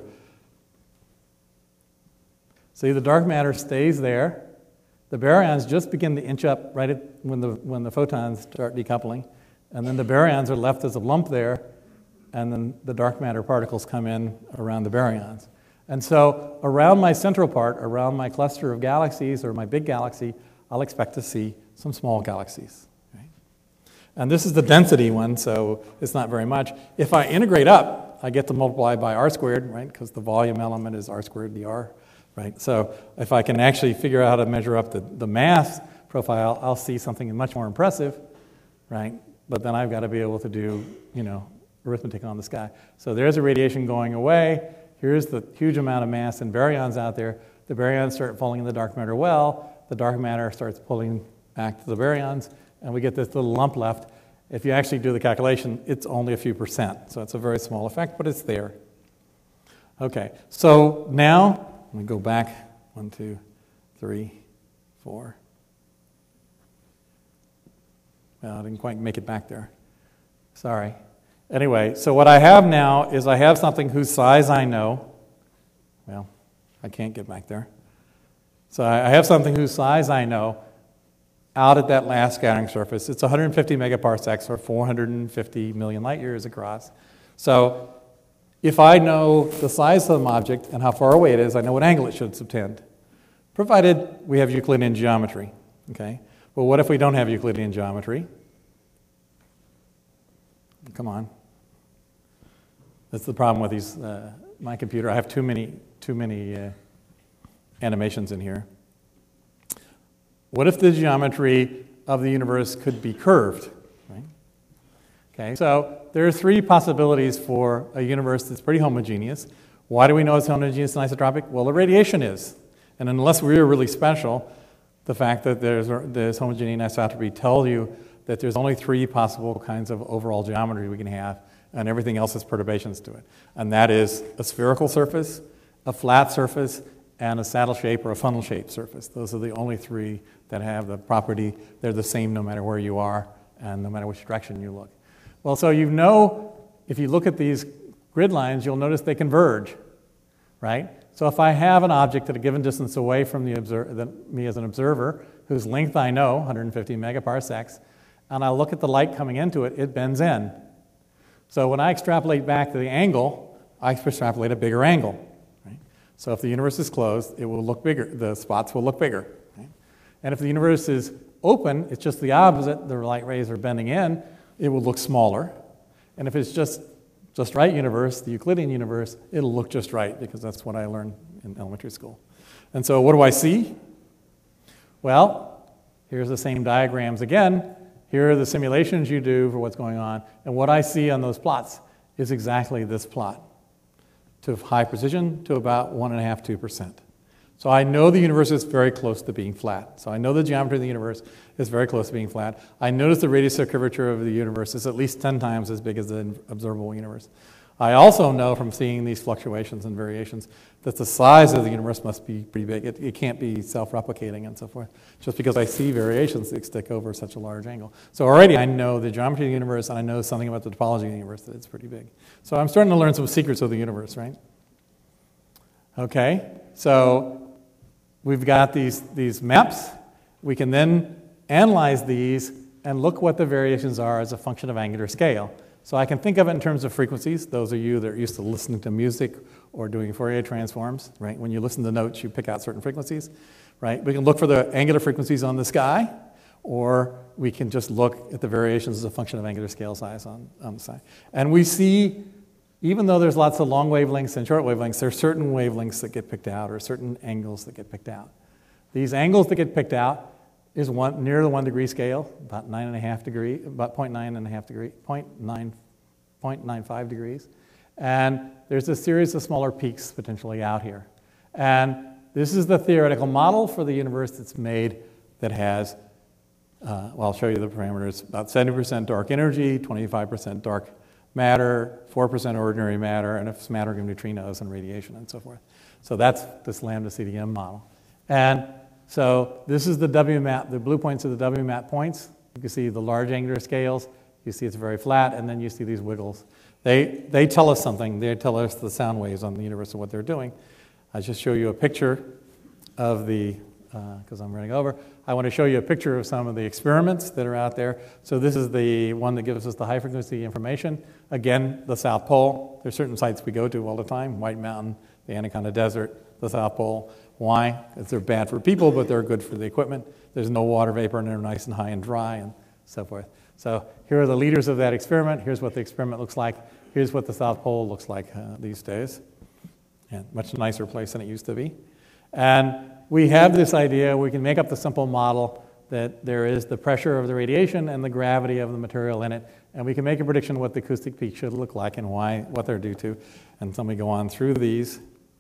See, the dark matter stays there. The baryons just begin to inch up right at when the, when the photons start decoupling. And then the baryons are left as a lump there, and then the dark matter particles come in around the baryons. And so around my central part, around my cluster of galaxies or my big galaxy, I'll expect to see some small galaxies. Right? And this is the density one, so it's not very much. If I integrate up, I get to multiply by r squared, right? Because the volume element is r squared dr, right? So if I can actually figure out how to measure up the, the mass profile, I'll see something much more impressive, right? But then I've got to be able to do, you know, arithmetic on the sky. So there's a radiation going away. Here's the huge amount of mass and baryons out there. The baryons start falling in the dark matter well. The dark matter starts pulling back to the baryons, and we get this little lump left. If you actually do the calculation, it's only a few percent. So it's a very small effect, but it's there. Okay, so now, let me go back. One, two, three, four. Well, I didn't quite make it back there. Sorry. Anyway, so what I have now is I have something whose size I know. Well, I can't get back there. So I have something whose size I know out at that last scattering surface. It's one hundred fifty megaparsecs, or four hundred fifty million light years across. So if I know the size of some object and how far away it is, I know what angle it should subtend, provided we have Euclidean geometry. Okay? Well, what if we don't have Euclidean geometry? Come on. That's the problem with these. Uh, my computer, I have too many, too many uh, animations in here. What if the geometry of the universe could be curved? Right? Okay, so there are three possibilities for a universe that's pretty homogeneous. Why do we know it's homogeneous and isotropic? Well, the radiation is. And unless we're really special, the fact that there's, there's homogeneity and isotropy tell you that there's only three possible kinds of overall geometry we can have, and everything else has perturbations to it. And that is a spherical surface, a flat surface, and a saddle shape or a funnel shaped surface. Those are the only three that have the property. They're the same no matter where you are and no matter which direction you look. Well, so you know, if you look at these grid lines, you'll notice they converge, right? So if I have an object at a given distance away from the observer, the, me as an observer, whose length I know, one hundred fifty megaparsecs, and I look at the light coming into it, it bends in. So when I extrapolate back to the angle, I extrapolate a bigger angle. Right? So if the universe is closed, it will look bigger. The spots will look bigger. Right? And if the universe is open, it's just the opposite. The light rays are bending in. It will look smaller. And if it's just just right universe, the Euclidean universe, it'll look just right, because that's what I learned in elementary school. And so what do I see? Well, here's the same diagrams again. Here are the simulations you do for what's going on. And what I see on those plots is exactly this plot, to high precision to about one point five, two percent. So I know the universe is very close to being flat. So I know the geometry of the universe is very close to being flat. I notice the radius of curvature of the universe is at least ten times as big as the observable universe. I also know from seeing these fluctuations and variations that the size of the universe must be pretty big. It, it can't be self-replicating and so forth, just because I see variations that stick over such a large angle. So already I know the geometry of the universe, and I know something about the topology of the universe, that it's pretty big. So I'm starting to learn some secrets of the universe, right? Okay, so we've got these, these maps. We can then analyze these and look what the variations are as a function of angular scale. So I can think of it in terms of frequencies. Those of you that are used to listening to music or doing Fourier transforms, right? When you listen to notes, you pick out certain frequencies, right? We can look for the angular frequencies on the sky, or we can just look at the variations as a function of angular scale size on, on the sky. And we see, even though there's lots of long wavelengths and short wavelengths, there are certain wavelengths that get picked out, or certain angles that get picked out. These angles that get picked out is one, near the one degree scale, about nine and a half degree, about zero point nine and a half degree, zero point nine, zero point nine five degrees. And there's a series of smaller peaks potentially out here. And this is the theoretical model for the universe that's made that has, uh, well, I'll show you the parameters, about seventy percent dark energy, twenty-five percent dark matter, four percent ordinary matter, and a smattering of neutrinos and radiation and so forth. So that's this lambda C D M model. And so this is the W map, the blue points are the W map points. You can see the large angular scales. You see it's very flat, and then you see these wiggles. They, they tell us something. They tell us the sound waves on the universe and what they're doing. I'll just show you a picture of the, because uh, I'm running over, I want to show you a picture of some of the experiments that are out there. So this is the one that gives us the high frequency information. Again, the South Pole. There's certain sites we go to all the time, White Mountain, the Anaconda Desert, the South Pole. Why? Because they're bad for people, but they're good for the equipment. There's no water vapor, and they're nice and high and dry and so forth. So here are the leaders of that experiment. Here's what the experiment looks like. Here's what the South Pole looks like uh, these days. And much nicer place than it used to be. And we have this idea, we can make up the simple model that there is the pressure of the radiation and the gravity of the material in it, and we can make a prediction what the acoustic peak should look like and why, what they're due to. And then we go on through these.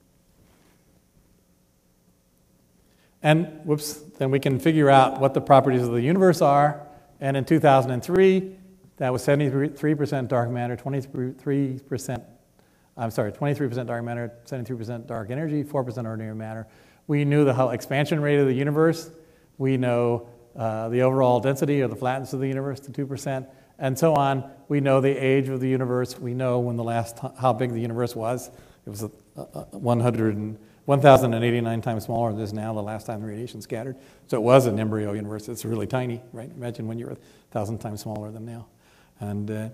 And whoops, then we can figure out what the properties of the universe are. And in two thousand three, that was seventy-three percent dark matter, twenty-three percent, I'm sorry, twenty-three percent dark matter, seventy-three percent dark energy, four percent ordinary matter. We knew the expansion rate of the universe. We know uh, the overall density or the flatness of the universe to two percent, and so on. We know the age of the universe. We know when the last, how big the universe was. It was a, a, a one hundred and one thousand eighty-nine times smaller than it is now the last time the radiation scattered. So it was an embryo universe. It's really tiny, right? Imagine when you were a thousand times smaller than now. And uh,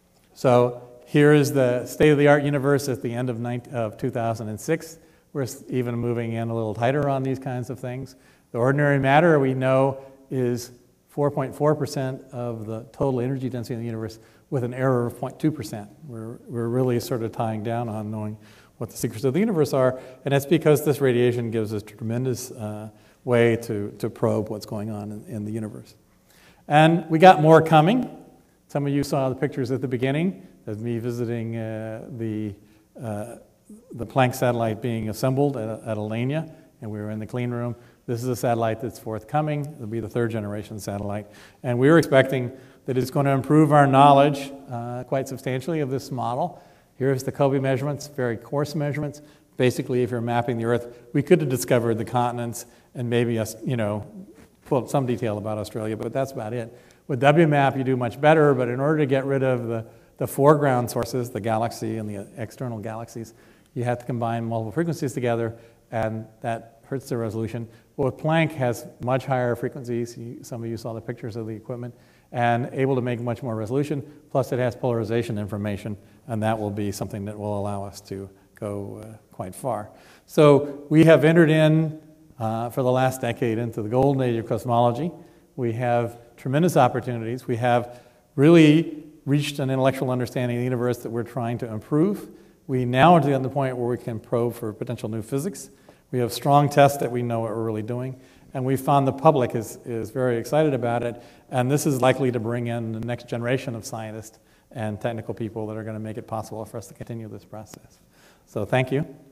so here is the state-of-the-art universe at the end of, of two thousand six. We're even moving in a little tighter on these kinds of things. The ordinary matter we know is four point four percent of the total energy density in the universe with an error of zero point two percent. We're, we're really sort of tying down on knowing what the secrets of the universe are, and that's because this radiation gives us a tremendous uh, way to, to probe what's going on in, in the universe. And we got more coming. Some of you saw the pictures at the beginning of me visiting uh, the, uh, the Planck satellite being assembled at, at Alenia, and we were in the clean room. This is a satellite that's forthcoming. It'll be the third generation satellite. And we were expecting that it's going to improve our knowledge uh, quite substantially of this model. Here's the COBE measurements, very coarse measurements. Basically, if you're mapping the Earth, we could have discovered the continents and maybe, us, you know, pulled some detail about Australia, but that's about it. With W map, you do much better, but in order to get rid of the, the foreground sources, the galaxy and the external galaxies, you have to combine multiple frequencies together, and that hurts the resolution. But with Planck has much higher frequencies. You, some of you saw the pictures of the equipment, and able to make much more resolution. Plus, it has polarization information, and that will be something that will allow us to go uh, quite far. So we have entered in, uh, for the last decade, into the golden age of cosmology. We have tremendous opportunities. We have really reached an intellectual understanding of the universe that we're trying to improve. We now are at the point where we can probe for potential new physics. We have strong tests that we know what we're really doing. And we found the public is, is very excited about it. And this is likely to bring in the next generation of scientists and technical people that are going to make it possible for us to continue this process. So thank you.